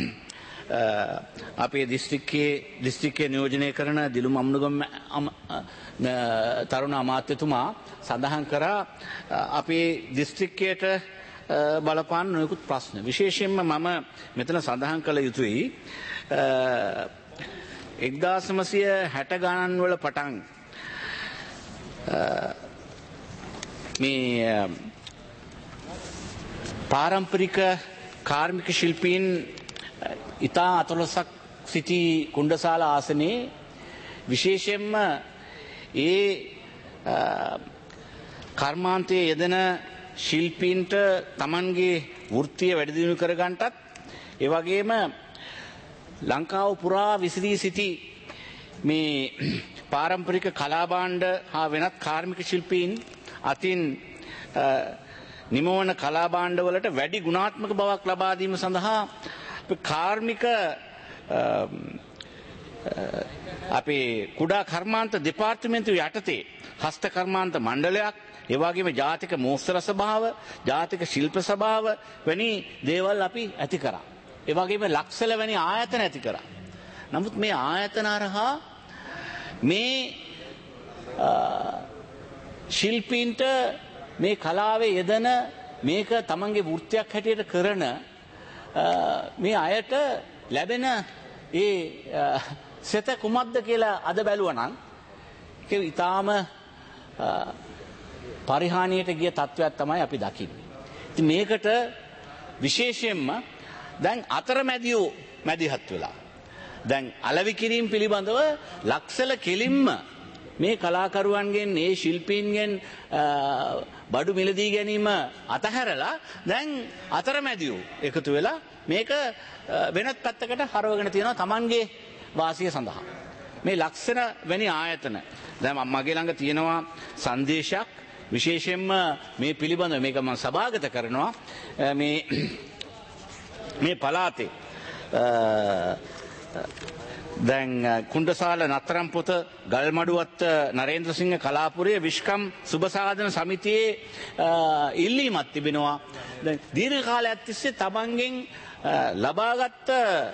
[SPEAKER 6] අපේ දිස්ත්‍රික්කයේ නියෝජනය කරන දිලුම් අමුණුගම තරුණ අමාත්‍යතුමා සඳහන් කරා අපේ දිස්ත්‍රික්කයට බලපාන නොයෙකුත් ප්‍රශ්න. විශේෂයෙන්ම මම මෙතන සඳහන් කළ යුතුයි 1960 ගණන් වල පටන් මේ පාරම්පරික කාර්මික ශිල්පීන් ඉතා අතලොස්සක් සිටි කුණ්ඩසාල ආසනයේ විශේෂයෙන්ම ඒ කර්මාන්තයේ යෙදෙන ශිල්පීන්ට තමන්ගේ වෘත්තිය වැඩි දියුණු කරගන්නටත් ඒ වගේම ලංකාව පුරා විසිරී සිටි මේ පාරම්පරික කලාභාණ්ඩ හා වෙනත් කාර්මික ශිල්පීන් අතින් නිමවන කලාභාණ්ඩවලට වැඩි ගුණාත්මක බවක් ලබා දීම සඳහා කාර්මික අපේ කුඩා කර්මාන්ත දෙපාර්තමේන්තුව යටතේ හස්ත කර්මාන්ත මණ්ඩලයක්, ඒ වගේම ජාතික මෝස්තර සභාව, ජාතික ශිල්ප සභාව වැනි දේවල් අපි ඇති කරා. ඒ වගේම ලක්සල වැනි ආයතන ඇති කරා. නමුත් මේ ආයතන හරහා මේ ශිල්පීන්ට මේ කලාවේ යෙදෙන මේක තමන්ගේ වෘත්තියක් හැටියට කරන මේ අයට ලැබෙන ඒ සෙත කුමක්ද කියලා අද බැලුවා නම් ඒක ඊටාම පරිහානියට ගිය තත්වයක් තමයි අපි දකින්නේ. ඉතින් මේකට විශේෂයෙන්ම දැන් අතරමැදියෝ මැදිහත් වෙලා දැන් අලෙවි කිරීම පිළිබඳව ලක්සල කෙලින්ම මේ කලාකරුවන්ගෙන් මේ ශිල්පීන්ගෙන් බඩු මිලදී ගැනීම අතහැරලා දැන් අතරමැදියෝ එකතු වෙලා මේක වෙනත් පැත්තකට හරවගෙන තියෙනවා Tamanගේ වාසිය සඳහා. මේ ලක්ෂණ වැනි ආයතන දැන් මගේ ළඟ තියෙනවා සංදේශයක් විශේෂයෙන්ම මේ පිළිබඳව මේක මම සභාගත කරනවා මේ පළාතේ දැන් කුණ්ඩසාල නතරම් පොත ගල්මඩුවත් නරේන්ද්‍රසිංහ කලාපුරයේ විශ්කම් සුබසාධන සමිතියේ ඉල්ලීමක් තිබෙනවා. දැන් දීර්ඝ කාලයක් තිස්සේ තමන්ගෙන් ලබාගත්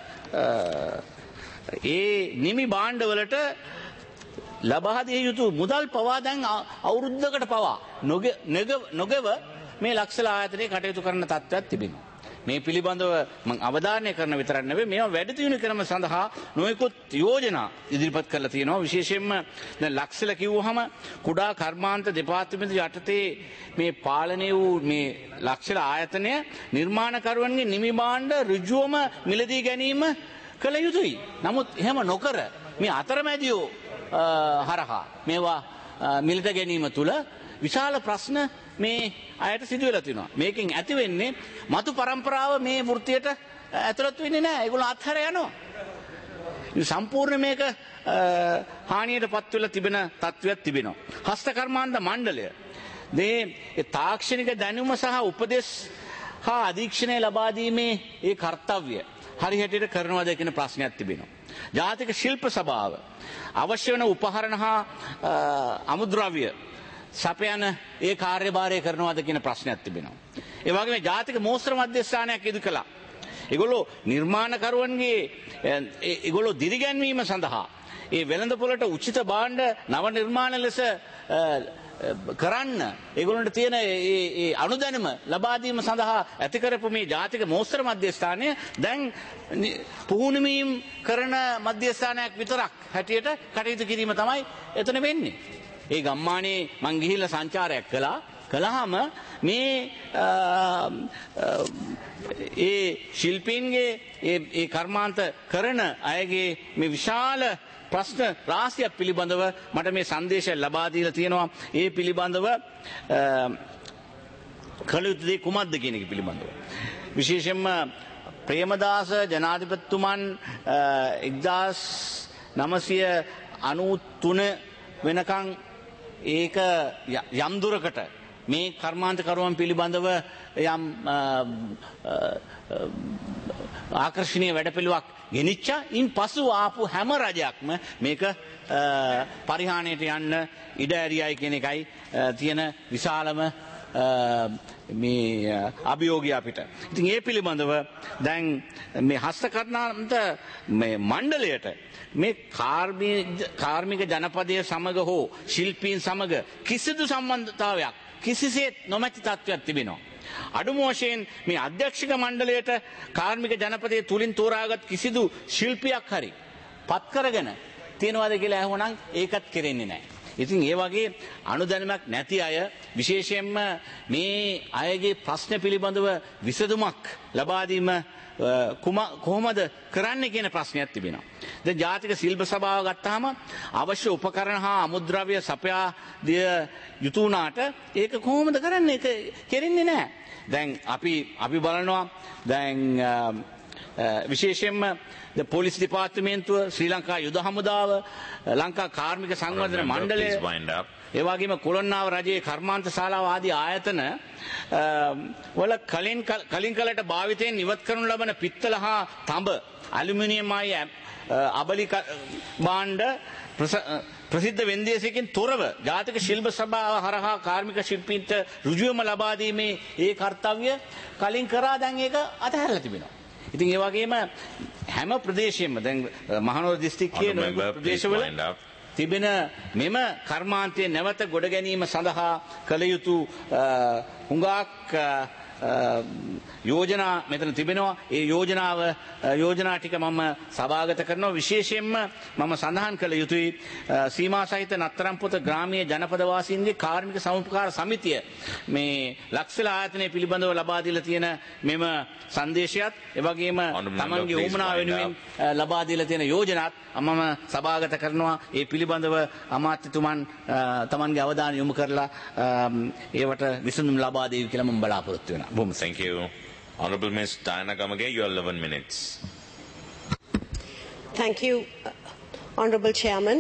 [SPEAKER 6] ඒ නිමි භාණ්ඩවලට ලබා දිය යුතු මුදල් පවා දැන් අවුරුද්දකට පවා නොගෙව මේ ලක්ෂල ආයතනයේ කටයුතු කරන තත්ත්වයක් තිබෙනවා. මේ පිළිබඳව මම අවධානය කරන විතරක් නෙවෙයි මේවා වැඩි දියුණු කිරීම සඳහා නොයෙකුත් යෝජනා ඉදිරිපත් කරලා තියෙනවා. විශේෂයෙන්ම දැන් ලක්ෂල කිව්වහම කුඩා කර්මාන්ත දෙපාර්තමේන්තුව යටතේ මේ පාලනය වූ මේ ලක්ෂල ආයතනය නිර්මාණකරුවන්ගේ නිමි භාණ්ඩ ඍජුවම මිලදී ගැනීම කළ යුතුයි. නමුත් එහෙම නොකර මේ අතරමැදියෝ හරහා මේවා මිලට ගැනීම තුළ විශාල ප්‍රශ්න මේ අයට සිදු වෙලා තිනවා. මේකෙන් ඇති වෙන්නේ මතු පරම්පරාව මේ වෘත්තියට ඇතුළත් වෙන්නේ නැහැ. ඒගොල්ලෝ අත්හැර යනවා. සම්පූර්ණ මේක හානියටපත් වෙලා තිබෙන තත්ත්වයක් තිබෙනවා. හස්ත කර්මාන්ත මණ්ඩලය මේ තාක්ෂණික දැනුම සහ උපදෙස් හා අධීක්ෂණය ලබා දීමේ ඒ කාර්යය හරියට කරනවද කියන ප්‍රශ්නයක් තිබෙනවා. ජාතික ශිල්ප සභාව අවශ්‍ය වෙන උපකරණ හා අමුද්‍රව්‍ය සපයන ඒ කාර්යභාරය කරනවද කියන ප්‍රශ්නයක් තිබෙනවා. ඒ වගේම ජාතික මෝස්තර මධ්‍යස්ථානයක් ඉදි කළා. ඒගොල්ලෝ නිර්මාණකරුවන්ගේ ඒගොල්ලෝ දිරිගැන්වීම සඳහා ඒ වෙළඳපොළට උචිත භාණ්ඩ නව නිර්මාණ ලෙස කරන්න ඒගොල්ලන්ට තියෙන ඒ අනුදැනුම ලබා දීම සඳහා ඇති කරපු මේ ජාතික මෝස්තර මධ්‍යස්ථානය දැන් පුහුණුවීම් කරන මධ්‍යස්ථානයක් විතරක් හැටියට කටයුතු කිරීම තමයි එතන වෙන්නේ. ඒ ගම්මානේ මං ගිහිල්ලා සංචාරයක් කළාම මේ ඒ ශිල්පීන්ගේ ඒ කර්මාන්ත කරන අයගේ මේ විශාල ප්‍රශ්න රාශියක් පිළිබඳව මට මේ සංදේශය ලබා දීලා තියෙනවා. ඒ පිළිබඳව කළ යුතු දේ කුමක්ද කියන එක පිළිබඳව. විශේෂයෙන්ම ප්‍රේමදාස ජනාධිපතිතුමන් 1993 වෙනකන් ඒක යම් දුරකට මේ කර්මාන්තකරුවන් පිළිබඳව යම් ආකර්ෂණීය වැඩපිළිවෙලක් ගෙනිච්චා. ඉන් පසු ආපු හැම රජයක්ම මේක පරිහානියට යන්න ඉඩ ඇරියයි කියන එකයි තියෙන විශාලම මේ අභියෝගය අපිට. ඉතින් ඒ පිළිබඳව දැන් මේ හස්තකර්මාන්ත මේ මණ්ඩලයට මේ කාර්මික ජනපදය සමග හෝ ශිල්පීන් සමග කිසිදු සම්බන්ධතාවයක් කිසිසේත් නොමැති තත්ත්වයක් තිබෙනවා. අඩුම වශයෙන් මේ අධ්‍යක්ෂක මණ්ඩලයට කාර්මික ජනපදයේ තුලින් තෝරාගත් කිසිදු ශිල්පියක් හරි පත් කරගෙන තියනවාද කියලා ඇහුවනම් ඒකත් කෙරෙන්නේ නැහැ. ඉතින් ඒ වගේ අනුදැනුමක් නැති අය විශේෂයෙන්ම මේ අයගේ ප්‍රශ්න පිළිබඳව විසඳුමක් ලබා දීම කොහොමද කරන්න කියන ප්‍රශ්නයක් තිබෙනවා. දැන් ජාතික ශිල්ප සභාව ගත්තාම අවශ්‍ය උපකරණ හා අමුද්‍රව්‍ය සපයා දිය යුතු වුණාට ඒක කොහොමද කරන්නේ? ඒක කෙරෙන්නේ නැහැ. දැන් අපි බලනවා දැන් විශේෂයෙන්ම පොලිස් දෙපාර්තමේන්තුව, ශ්‍රී ලංකා යුද හමුදාව, ලංකා කාර්මික සංවර්ධන මණ්ඩලය, ඒ වගේම කොළොන්නාව රජයේ කර්මාන්ත ශාලාව ආදී ආයතන වල කලින් කලට භාවිතයෙන් ඉවත් කරනු ලබන පිත්තල හා තඹ, ඇලුමිනියම් ආයි අබලි භාණ්ඩ ප්‍රසිද්ධ වෙන්දේසකින් තොරව ජාතික ශිල්ප සභාව හරහා කාර්මික ශිල්පීන්ට රුජුවම ලබා දීමේ ඒ කාර්යය කලින් කරා දැන් ඒක අතහැරලා තිබෙනවා. ඉතින් ඒ වගේම හැම ප්‍රදේශයෙන්ම දැන් මහනුවර දිස්ත්‍රික්කයේ නොයෙකුත් ප්‍රදේශවල තිබෙන මෙම කර්මාන්තයේ නැවත ගොඩ ගැනීම සඳහා කළ යුතු හුඟක් යෝජනා මෙතන තිබෙනවා. ඒ යෝජනා ටික මම සභාගත කරනවා. විශේෂයෙන්ම මම සඳහන් කළ යුතුයි සීමා සහිත නත්තරම්පොත ග්‍රාමීය ජනපද වාසීන්ගේ කාර්මික සමුපකාර සමිතිය මේ ලක්ෂල ආයතනය පිළිබඳව ලබා දීලා තියෙන මෙම සංදේශයත් ඒ වගේම තමන්ගේ උවමනා වෙනුවෙන් ලබා දීලා තියෙන යෝජනාත් මම සභාගත කරනවා. ඒ පිළිබඳව අමාත්‍යතුමන් තමන්ගේ අවධානය යොමු කරලා ඒවට විසඳුම් ලබා දෙවි කියලා මම බලාපොරොත්තු වෙනවා.
[SPEAKER 3] Thank you. Honorable Ms. Diana Gamage, you have 11 minutes.
[SPEAKER 7] Thank you, Honorable Chairman.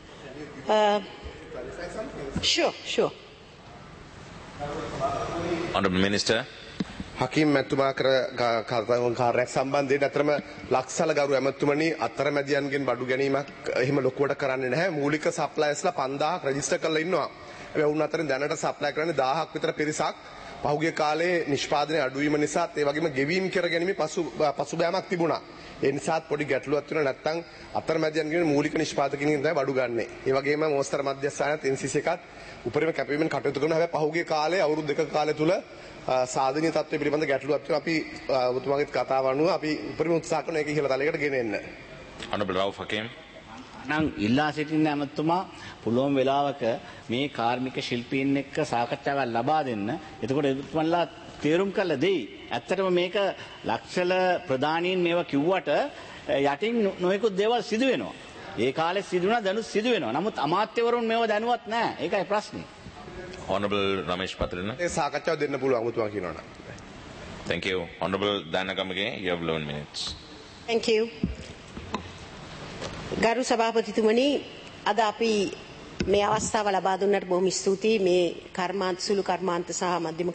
[SPEAKER 7] Sure.
[SPEAKER 3] Honorable Minister.
[SPEAKER 8] Hakeem මැතිතුමා කර කාර්යයක් සම්බන්ධයෙන් අතරම ලක්සල ගරු ඇමතුමනි අතරමැදියන්ගෙන් බඩු ගැනීමක් එහෙම ලොකුවට කරන්නේ නැහැ. මූලික සප්ලයර්ස්ලා 5000ක් රෙජිස්ටර් කරලා ඉන්නවා. හැබැයි උන් අතරින් දැනට සප්ලයි කරන්නේ 1000ක් විතර පිරිසක්. පහුගිය කාලේ නිෂ්පාදනයේ අඩුවීම නිසාත් ඒ වගේම ගෙවීම් කර ගැනීම පසුබෑමක් තිබුණා. ඒ නිසාත් පොඩි ගැටලුවක් තියෙනවා. නැත්නම් අතරමැදියන්ගෙන් මූලික නිෂ්පාදකයන්ගෙන් තමයි බඩු ගන්නෙ. ඒ වගේම මෝස්තර මධ්‍යස්ථානත් NCC එකත් උපරිම කැපවීමෙන් කටයුතු කරනවා. හැබැයි පහුගිය කාලේ අවුරුදු දෙකක කාලය තුල සාධනීය තත්ත්වය පිළිබඳ ගැටලුවක් තියෙනවා. අපි ඔබතුමාගේ කතාව අනුව අපි උපරිම උත්සාහ කරන එක ඉහළ තලයකට ගෙනෙන්න.
[SPEAKER 3] Honorable Rauf Hakim.
[SPEAKER 6] නම් ඉල්ලා සිටින ඇමතුමා පුළුවන් වෙලාවක මේ කාර්මික ශිල්පීන් එක්ක සාකච්ඡාවක් ලබා දෙන්න. එතකොට එතුමන්ලා තේරුම් කරලා දෙයි. ඇත්තටම මේක ලක්ෂල ප්‍රධානීන් මේවා කිව්වට යටින් නොයෙකුත් දේවල් සිදු වෙනවා. ඒ කාලේ සිදු වුණා දැනුත් සිදු වෙනවා. නමුත් අමාත්‍යවරුන් මේව දැනුවත් නැහැ. ඒකයි ප්‍රශ්නේ.
[SPEAKER 3] Honorable Ramesh Patrana.
[SPEAKER 8] ඒ සාකච්ඡාව දෙන්න පුළුවන් ඔබතුමා කියනවනම්.
[SPEAKER 3] Thank you. Honorable Diana Gamage, you have 11 minutes.
[SPEAKER 7] Thank you. ගරු සභාපතිතුමනි, අද අපි මේ අවස්ථාව ලබා දුන්නට බොහොම ස්තුතියි. මේ කර්මාන්ත සුළු කර්මාන්ත සහ මධ්‍යම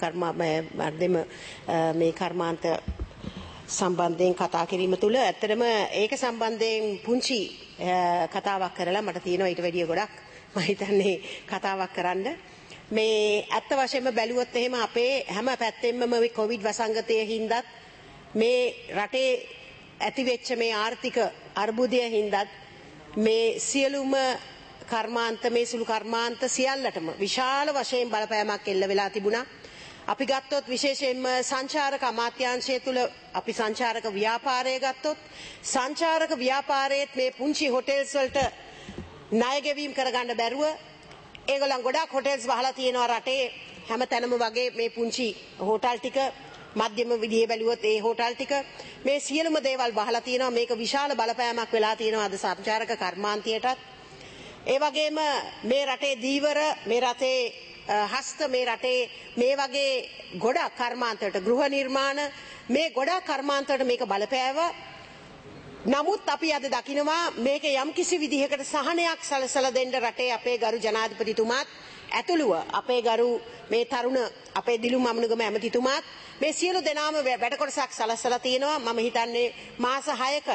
[SPEAKER 7] මේ කර්මාන්ත සම්බන්ධයෙන් කතා කිරීම තුළ ඇත්තටම ඒක සම්බන්ධයෙන් පුංචි කතාවක් කරලා මට තියෙනවා ඊට වැඩිය ගොඩක් මම හිතන්නේ කතාවක් කරන්න. මේ ඇත්ත වශයෙන්ම බැලුවොත් එහෙම අපේ හැම පැත්තෙම මේ කොවිඩ් වසංගතයේ හින්දාත් මේ රටේ ඇතිවෙච්ච මේ ආර්ථික අර්බුදය හින්දාත් මේ සියලුම කර්මාන්ත මේ සුළු කර්මාන්ත සියල්ලටම විශාල වශයෙන් බලපෑමක් එල්ල වෙලා තිබුණා. අපි ගත්තොත් විශේෂයෙන්ම සංචාරක අමාත්‍යාංශය තුල අපි සංචාරක ව්‍යාපාරය ගත්තොත් සංචාරක ව්‍යාපාරයේත් මේ පුංචි හොටෙල්ස් වලට ණය ගෙවීම කරගන්න බැරුව ඒගොල්ලන් ගොඩාක් හොටෙල්ස් වහලා තියෙනවා රටේ හැම තැනම වගේ මේ පුංචි හෝටල් ටික මධ්‍යම විදිහේ බැලුවොත් ඒ හෝටල් ටික මේ සියලුම දේවල් වහලා තියෙනවා. මේක විශාල බලපෑමක් වෙලා තියෙනවා අද සංචාරක කර්මාන්තයටත්. ඒ වගේම මේ රටේ දීවර මේ රටේ හස්ත මේ රටේ මේ වගේ ගොඩක් කර්මාන්තවලට ගෘහ නිර්මාණ මේ ගොඩක් කර්මාන්තවලට මේක බලපෑවා. නමුත් අපි අද දකිනවා මේක යම්කිසි විදිහකට සහනයක් සලසලා දෙන්න රටේ අපේ ගරු ජනාධිපතිතුමාත් ඇතුළුව අපේ ගරු මේ තරුණ අපේ දිලුම් අමනුගම ඇමතිතුමාත් මේ සියලු දෙනාම වැඩ කොටසක් සලසලා තියෙනවා. මම හිතන්නේ මාස 6ක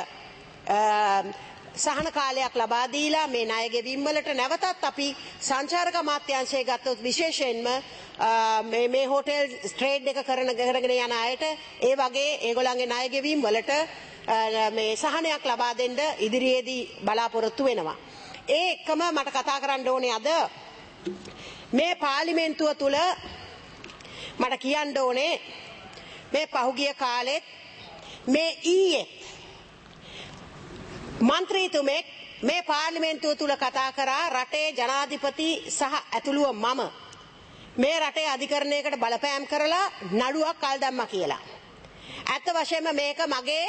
[SPEAKER 7] සහන කාලයක් ලබා දීලා මේ ණය ගෙවීම් වලට නැවතත් අපි සංචාරක අමාත්‍යාංශය ගත්තොත් විශේෂයෙන්ම මේ හෝටල් ට්‍රේඩ් එක කරගෙන යන අයට ඒ වගේ ඒගොල්ලන්ගේ ණය ගෙවීම් වලට මේ සහනයක් ලබා දෙන්න ඉදිරියේදී බලාපොරොත්තු වෙනවා. ඒ එක්කම මට කතා කරන්න ඕනේ අද මේ පාර්ලිමේන්තුව තුල මට කියන්න ඕනේ මේ පහුගිය කාලෙත් මේ ඊයේ මන්ත්‍රීතුමෙක් මේ පාර්ලිමේන්තුව තුල කතා කරා රටේ ජනාධිපති සහ ඇතුළුව මම මේ රටේ අධිකරණයකට බලපෑම් කරලා නඩුවක් කල් දැම්මා කියලා. ඇත්ත වශයෙන්ම මේක මගේ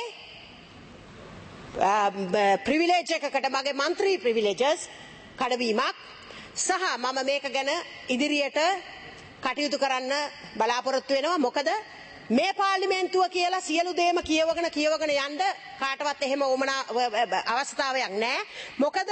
[SPEAKER 7] ප්‍රිවිලේජ් එකකට මගේ മന്ത്രി ප්‍රිවිලේජස් කඩවීමක් සහ මම මේක ගැන ඉදිරියට කටයුතු කරන්න බලාපොරොත්තු වෙනවා. මොකද මේ පාර්ලිමේන්තුව කියලා සියලු දේම කියවගෙන යන්න කාටවත් එහෙම වමනා අවස්ථාවක් නැහැ. මොකද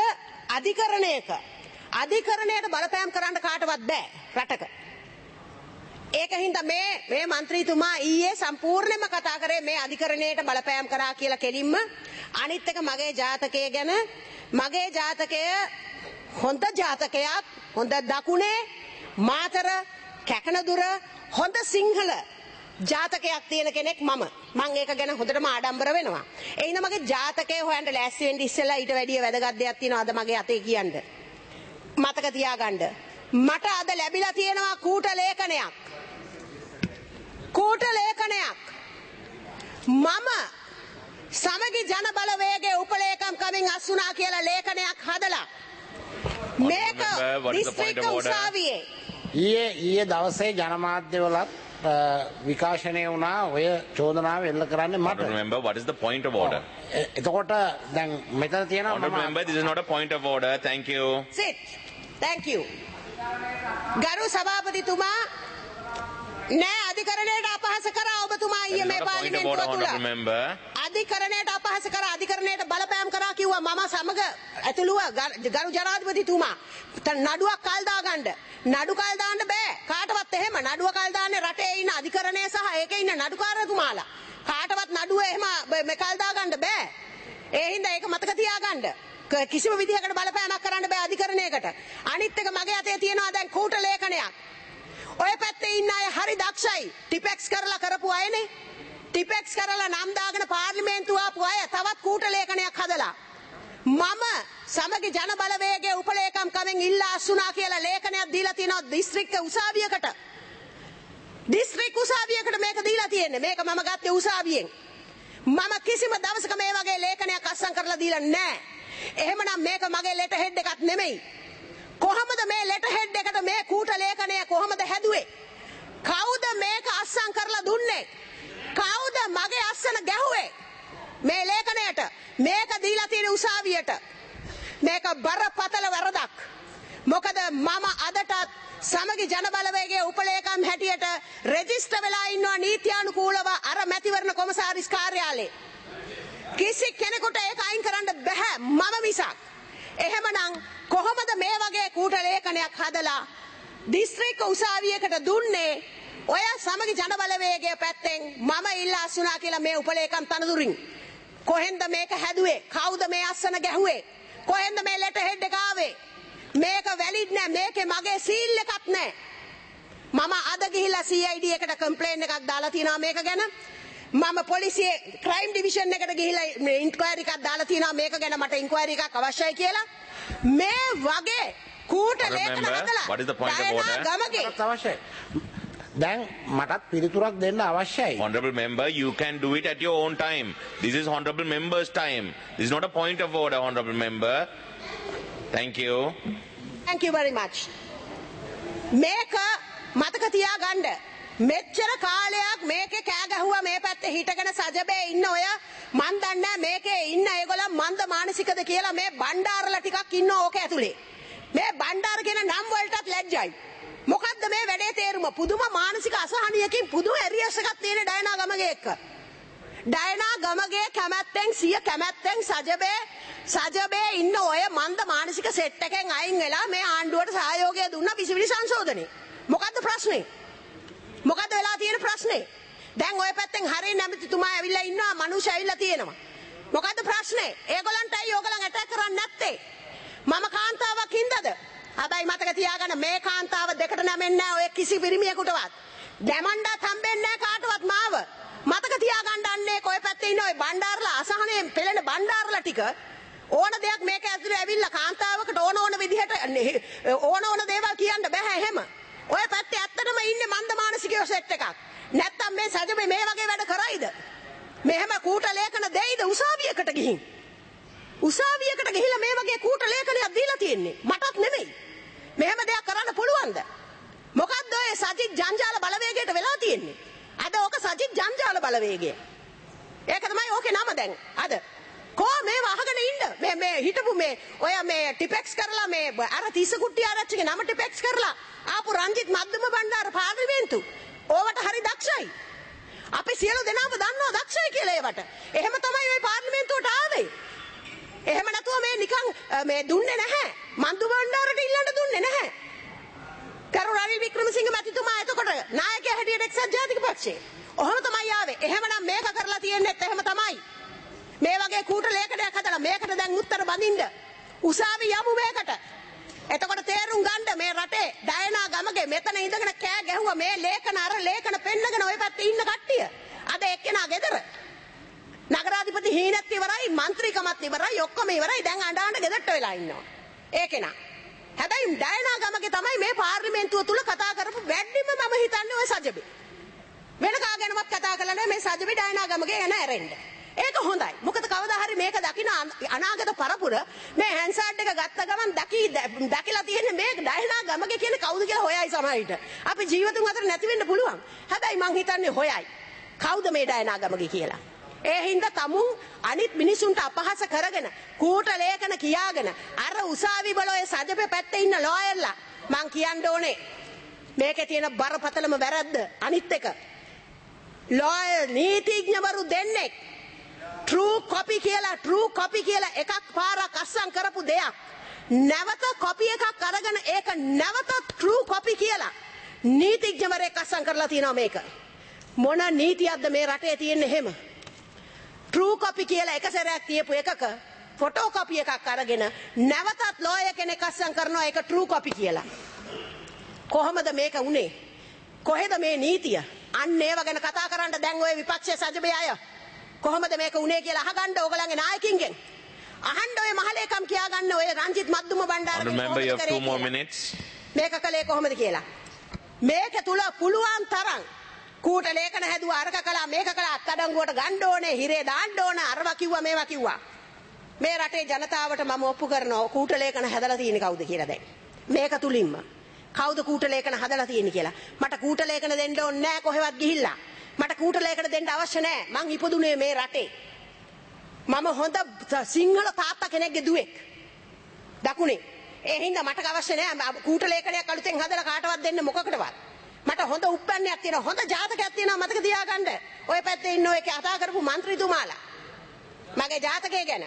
[SPEAKER 7] අධිකරණයට බලපෑම් කරන්න කාටවත් බෑ රටක. ඒකින්ද මේ മന്ത്രിතුමා ඊයේ සම්පූර්ණයෙන්ම කතා කරේ මේ අධිකරණයට බලපෑම් කරා කියලා කෙලින්ම. අනිත් එක මගේ ජාතකය ගැන මගේ ජාතකය හොඳ ජාතකයක්, හොඳ දකුණේ මාතර කැකනදුර හොඳ සිංහල ජාතකයක් තියෙන කෙනෙක් මම ඒක ගැන හොඳටම ආඩම්බර වෙනවා. ඒ හින්දා මගේ ජාතකය හොයන්න ලෑස්ති වෙන්න ඉස්සෙල්ලා ඊට වැඩිය වැදගත් දෙයක් තියෙනවා අද මගේ අතේ කියන්න. මතක තියාගන්න. මට අද ලැබිලා තියෙනවා කූට ලේඛනයක්. මම සමගි ජන බලවේගයේ උපලේකම් කමින් අස්සුනා කියලා ලේඛනයක් හදලා මේක දිස්ත්‍රික්ක උසාවියේ
[SPEAKER 9] ඊයේ දවසේ ජනමාධ්‍යවලත් විකාශනය වුණා ඔය චෝදනාව එල්ල කරන්නේ මට.
[SPEAKER 3] Remember what is the point of order?
[SPEAKER 9] එතකොට දැන් මෙතන තියෙනවා
[SPEAKER 3] remember this is not a point of order. Thank you.
[SPEAKER 7] Sit. Thank you. ගරු සභාපතිතුමා නෑ අධිකරණයට අපහාස කරා ඔබතුමා ඊයේ මේ පාර්ලිමේන්තුව තුල. අධිකරණයට අපහාස කරා අධිකරණයට බලපෑම් කරා කිව්වා මම සමග ඇතුළුව ගරු ජනාධිපතිතුමා නඩුවක් කල් දාගන්න. නඩු කල් දාන්න බෑ. කාටවත් එහෙම නඩුව කල් දාන්නේ රටේ ඉන්න අධිකරණය සහ ඒකේ ඉන්න නඩුකාරතුමාලා. කාටවත් නඩුව එහෙම කල් දාගන්න බෑ. ඒ හින්දා ඒක මතක තියාගන්න. කිසිම විදිහකට බලපෑමක් කරන්න බෑ අධිකරණයකට. අනිත් එක මගේ අතේ තියෙනවා දැන් කූට ලේඛනයක්. ඔය පැත්තේ ඉන්න අය හරි දක්ෂයි. ටිපෙක්ස් කරලා කරපු අයනේ. ටිපෙක්ස් කරලා නම් දාගෙන පාර්ලිමේන්තුව ආපු අය තවත් කූට ලේඛනයක් හදලා මම සමගි ජන බලවේගයේ උපලේකම් කමෙන් ඉල්ලා අස්සුනා කියලා ලේඛනයක් දීලා තියෙනවා දිස්ත්‍රික්ක උසාවියකට. මේක දීලා තියෙන්නේ. මේක මම ගත්තේ උසාවියෙන්. මම කිසිම දවසක මේ වගේ ලේඛනයක් අස්සම් කරලා දීලා නැහැ. එහෙමනම් මේක මගේ ලෙටර් හෙඩ් එකක් නෙමෙයි. කොහොමද මේ ලෙටර් හෙඩ් එකට මේ කූට ලේඛනය කොහොමද හැදුවේ? කවුද මේක අස්සම් කරලා දුන්නේ? කවුද මගේ අස්සන ගැහුවේ? මේ ලේඛනයට මේක දීලා තියෙන උසාවියට. මේක බරපතල වරදක්. මොකද මම අදටත් සමගි ජන බලවේගයේ උපලේකම් හැටියට රෙජිස්ටර් වෙලා ඉන්නවා නීත්‍යානුකූලව අර මැතිවරණ කොමසාරිස් කාර්යාලයේ. කිසි කෙනෙකුට ඒක අයින් කරන්න බෑ මම මිසක්. එහෙමනම් කොහොමද මේ වගේ කූට ලේඛනයක් හදලා දිස්ත්‍රික්ක උසාවියකට දුන්නේ? ඔය සමගි ජන බලවේගයේ පැත්තෙන් මම ඉල්ලා අස්සුනා කියලා මේ උපලේකම් තනතුරින්. කොහෙන්ද මේක හැදුවේ? කවුද මේ අස්සන ගැහුවේ? කොහෙන්ද මේ ලෙටර් හෙඩ් එක ආවේ? මේක වැලිඩ් නෑ. මේකේ මගේ සීල් එකක් නෑ. මම අද ගිහිල්ලා CID එකට කම්ප්ලේන් එකක් දාලා තියනවා මේක ගැන. මම පොලිසියේ ක්‍රයිම් ඩිවිෂන් එකට ගිහිල්ලා ඉන්ක්වයරි එකක් දාලා තියනවා මේක ගැන මට ඉන්ක්වයරි එකක් අවශ්‍යයි කියලා. මේ වගේ කූට ලේඛන හදලා
[SPEAKER 3] what is the point of order?
[SPEAKER 9] අවශ්‍යයි. දැන් මටත් පිළිතුරක් දෙන්න අවශ්‍යයි.
[SPEAKER 3] Honorable member, you can do it at your own time. This is honorable member's time. This is not a point of order, honorable member. Thank you.
[SPEAKER 7] Thank you very much. මේක මතක තියාගන්න. මෙච්චර කාලයක් මේකේ කෑ ගැහුවා මේ පැත්තේ හිටගෙන සජබේ ඉන්න ඔය මන් දන්නේ මේකේ ඉන්න ඒගොල්ලන් මන්ද මානසිකද කියලා මේ බණ්ඩාරලා ටිකක් ඉන්න ඕක ඇතුලේ. මේ බණ්ඩාර කියන නම් වලටත් ලැජ්ජයි. මොකද්ද මේ වැඩේ තේරුම? පුදුම මානසික අසහනියකින් පුදුම ඇරියස් එකක් තියෙන ඩයනා ගමගේ එක්ක. ඩයනා ගමගේ කැමැත්තෙන් සිය කැමැත්තෙන් සජබේ ඉන්න ඔය මන්ද මානසික සෙට් එකෙන් අයින් වෙලා මේ ආණ්ඩුවට සහයෝගය දුන්න විසිවිලි සංශෝධනේ. මොකද්ද ප්‍රශ්නේ? මොකද්ද වෙලා තියෙන ප්‍රශ්නේ? දැන් ඔය පැත්තෙන් හරිය නැමැතිතුමා ඇවිල්ලා ඉන්නවා මනුෂ්‍ය ඇවිල්ලා තියෙනවා. මොකද්ද ප්‍රශ්නේ? ඒගොල්ලන්ටයි ඕගොල්ලන් ඇටැක් කරන්නේ නැත්තේ. මම කාන්තාවක් හින්දාද? හැබැයි මතක තියාගන්න මේ කාන්තාව දෙකට නැමෙන්නේ නැහැ ඔය කිසි පිරිමියෙකුටවත්. දැමණ්ඩත් හම්බෙන්නේ නැහැ කාටවත් මාව. මතක තියාගන්න අන්නේ කොයි පැත්තේ ඉන්න ඔය බණ්ඩාරලා අසහනයෙන් පෙළෙන බණ්ඩාරලා ටික ඕන දෙයක් මේක ඇතුලේ ඇවිල්ලා කාන්තාවකට ඕන විදිහට ඕන දේවල් කියන්න බෑ එහෙම. ඔය පැත්තේ ඇත්තටම ඉන්නේ මන්ද මානසිකයෝ සෙට් එකක්. නැත්තම් මේ සජබේ මේ වගේ වැඩ කරයිද? මෙහෙම කූට ලේඛන දෙයිද උසාවියකට ගිහින්? උසාවියකට ගිහිල්ලා මේ වගේ කූට ලේඛනයක් දීලා තියෙන්නේ. මටත් නෙමෙයි. මෙහෙම දෙයක් කරන්න පුළුවන්ද? මොකද්ද ඔය සජිත් ජංජාල බලවේගයට වෙලා තියෙන්නේ? අද ඕක සජිත් ජංජාල බලවේගය. ඒක තමයි ඕකේ නම දැන්. අද කෝ මේව අහගෙන ඉන්න. මේ හිටපු මේ ඔය මේ ටිපෙක්ස් කරලා මේ අර තිස්ස කුට්ටිය ආරච්චිගේ නම ටිපෙක්ස් කරලා ආපු රංජිත් මද්දුම බණ්ඩාර පාර්ලිමේන්තු. ඕවට හරි දක්ෂයි. අපි සියලු දෙනාම දන්නවා දක්ෂයි කියලා ඒවට. එහෙම තමයි මේ පාර්ලිමේන්තුවට ආවේ. එහෙම නැතුව මේ නිකන් මේ දුන්නේ නැහැ. මන්දු බණ්ඩාරට ඉල්ලන්න දුන්නේ නැහැ. කරු රනිල් වික්‍රමසිංහ මැතිතුමා එතකොට නායකයා හැටියට එක්සත් ජාතික පක්ෂේ. ඔහොම තමයි ආවේ. එහෙමනම් මේක කරලා තියෙන්නේත් එහෙම තමයි. මේ වගේ කූට ලේඛනයක් හදලා මේකට දැන් උත්තර බඳින්න. උසාවි යමු මේකට. එතකොට තේරුම් ගන්න මේ රටේ ඩයනා ගමගේ මෙතන ඉඳගෙන කෑ ගැහුවා මේ ලේඛන අර ලේඛන පෙන්නගෙන ওই පැත්තේ ඉන්න කට්ටිය. අද එක්කෙනා ගෙදර. නගරාධිපති හීනෙත් ඉවරයි, മന്ത്രിකමත් ඉවරයි, ඔක්කොම ඉවරයි. දැන් අඬ ගෙදරට වෙලා ඉන්නවා. ඒකේනා. හැබැයි ඩයනා ගමගේ තමයි මේ පාර්ලිමේන්තුව තුල කතා කරපු වැඩිම මම හිතන්නේ ওই සජබේ. වෙන කාගෙනවත් කතා කරලා නැහැ මේ සජබේ ඩයනා ගමගේ යන ඇරෙන්න. ඒක හොඳයි. මොකද කවදා හරි මේක දකින අනාගත පරපුර මේ හැන්සර්ඩ් එක ගත්ත ගමන් දකිලා තියෙන්නේ මේ ඩයනා ගමගේ කියන්නේ කවුද කියලා හොයයි සමහරවිට. අපි ජීවිතුන් අතර නැති වෙන්න පුළුවන්. හැබැයි මං හිතන්නේ හොයයි. කවුද මේ ඩයනා ගමගේ කියලා. ඒ හින්දා තමුන් අනිත් මිනිසුන්ට අපහාස කරගෙන කූට ලේඛන කියාගෙන අර උසාවි වල ඔය සජපේ පැත්තේ ඉන්න ලෝයර්ලා මං කියන්න ඕනේ මේකේ තියෙන බරපතලම වැරද්ද අනිත් එක ලෝයර් නීතිඥවරු දෙන්නේ true copy කියලා එකක් පාරක් අස්සම් කරපු දෙයක් නැවත copy එකක් අරගෙන ඒක නැවත true copy කියලා නීතිඥවරයෙක් අස්සම් කරලා තියෙනවා මේක මොන නීතියක්ද මේ රටේ තියෙන්නේ එහෙම true copy කියලා එක සැරයක් තියපු එකක ෆොටෝ කොපි එකක් අරගෙන නැවතත් ලෝයර් කෙනෙක් අස්සම් කරනවා ඒක true copy කියලා. කොහොමද මේක උනේ? කොහෙද මේ නීතිය? අන්න ඒව ගැන කතා කරන්න දැන් ඔය විපක්ෂයේ සජබේ අය. කොහොමද මේක උනේ කියලා අහගන්න ඕගලන්ගේ නායකින්ගෙන්. අහන්න ඔය මහලේකම් කියා ගන්න ඔය Ranjith Madduma Bandara
[SPEAKER 3] remember you have 2 more minutes.
[SPEAKER 7] මේක කලේ කොහොමද කියලා. මේක තුල පුළුවන් තරම් කූට ලේඛන හැදුවා අරක කළා මේක කළා අත්අඩංගුවට ගන්න ඕනේ හිරේ දාන්න ඕන අරවා කිව්වා මේවා කිව්වා මේ රටේ ජනතාවට මම ඔප්පු කරනවා කූට ලේඛන හදලා තියෙන්නේ කවුද කියලා දැන් මේක තුලින්ම කවුද කූට ලේඛන හදලා තියෙන්නේ කියලා මට කූට ලේඛන දෙන්න ඕනේ නැහැ කොහෙවත් ගිහිල්ලා මට කූට ලේඛන දෙන්න අවශ්‍ය නැහැ මං ඉපදුනේ මේ රටේ මම හොඳ සිංහල තාත්තා කෙනෙක්ගේ දුවෙක් දකුණේ ඒ හින්දා මට අවශ්‍ය නැහැ කූට ලේඛනයක් අලුතෙන් හදලා කාටවත් දෙන්න මොකකටවත් මට හොඳ උප්පන්නයක් තියෙනවා හොඳ ජාතකයක් තියෙනවා මතක තියාගන්න ඔය පැත්තේ ඉන්න ඔය කතා කරපු മന്ത്രിතුමාලා මගේ ජාතකය ගැන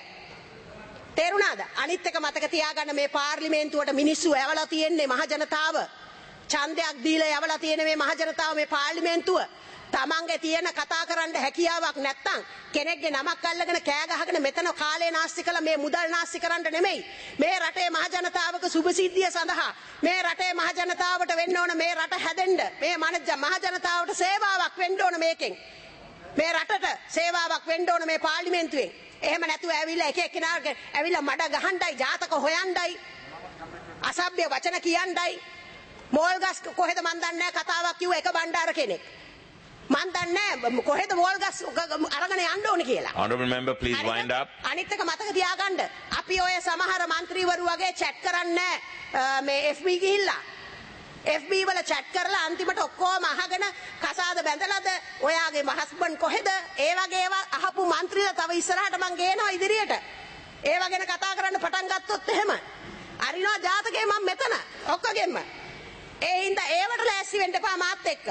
[SPEAKER 7] තේරුණාද අනිත් එක මතක තියාගන්න මේ පාර්ලිමේන්තුවට මිනිස්සු ඇවලා තියෙන්නේ මහ ජනතාව ඡන්දයක් දීලා ඇවලා තියෙන මේ මහ ජනතාව මේ පාර්ලිමේන්තුව තමන්ගේ තියෙන කතා කරන්න හැකියාවක් නැත්තම් කෙනෙක්ගේ නමක් අල්ලගෙන කෑ ගහගෙන මෙතන කාලේ නාස්ති කළා මේ මුදල් නාස්ති කරන්න නෙමෙයි මේ රටේ මහ ජනතාවක සුභසිද්ධිය සඳහා මේ රටේ මහ ජනතාවට වෙන්න ඕන මේ රට හැදෙන්න මේ මහ ජනතාවට සේවාවක් වෙන්න ඕන මේකෙන් මේ රටට සේවාවක් වෙන්න ඕන මේ පාර්ලිමේන්තුවෙන් එහෙම නැතුව ඇවිල්ලා එක එක්කෙනාගේ ඇවිල්ලා මඩ ගහන්නයි ජාතක හොයන්නයි අසභ්‍ය වචන කියන්නයි මෝල්ගස් කොහෙද මන් දන්නේ නැහැ කතාවක් කිව්ව එක බණ්ඩාර කෙනෙක් මන් දන්නේ කොහෙද මෝල්ගස් අරගෙන යන්න ඕනේ කියලා.
[SPEAKER 3] Honorable member please wind up.
[SPEAKER 7] අනිත් එක මතක තියාගන්න. අපි ඔය සමහර മന്ത്രിවරු වගේ chat කරන්නේ මේ FB ගිහිල්ලා. FB වල chat කරලා අන්තිමට ඔක්කොම අහගෙන කසාද බැඳලාද ඔයාගේ හස්බන්ඩ් කොහෙද? ඒ වගේ ඒවා අහපු മന്ത്രിලා තව ඉස්සරහට මං ගේනවා ඉදිරියට. ඒව ගැන කතා කරන්න පටන් ගත්තොත් එහෙම අරිනවා ජාතකේ මම මෙතන ඔක්කොගෙම. ඒ හින්දා ඒවට ලෑස්ති වෙන්න එපා මාත් එක්ක.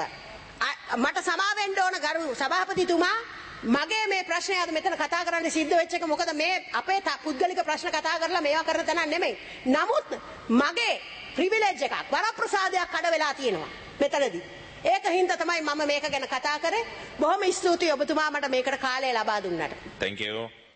[SPEAKER 7] මට සමා වෙන්න ඕන ගරු සභාපතිතුමා මගේ මේ ප්‍රශ්නය අද මෙතන කතා කරන්න සිද්ධ වෙච්ච එක මොකද මේ අපේ පුද්ගලික ප්‍රශ්න කතා කරලා මේවා කරන තැනක් නෙමෙයි. නමුත් මගේ ප්‍රිවිලේජ් එකක් වරප්‍රසාදයක් කඩ වෙලා තියෙනවා මෙතනදී. ඒක හින්දා තමයි මම මේක ගැන කතා කරේ. බොහොම ස්තුතියි ඔබතුමා මට මේකට කාලය ලබා දුන්නට.
[SPEAKER 3] Thank you.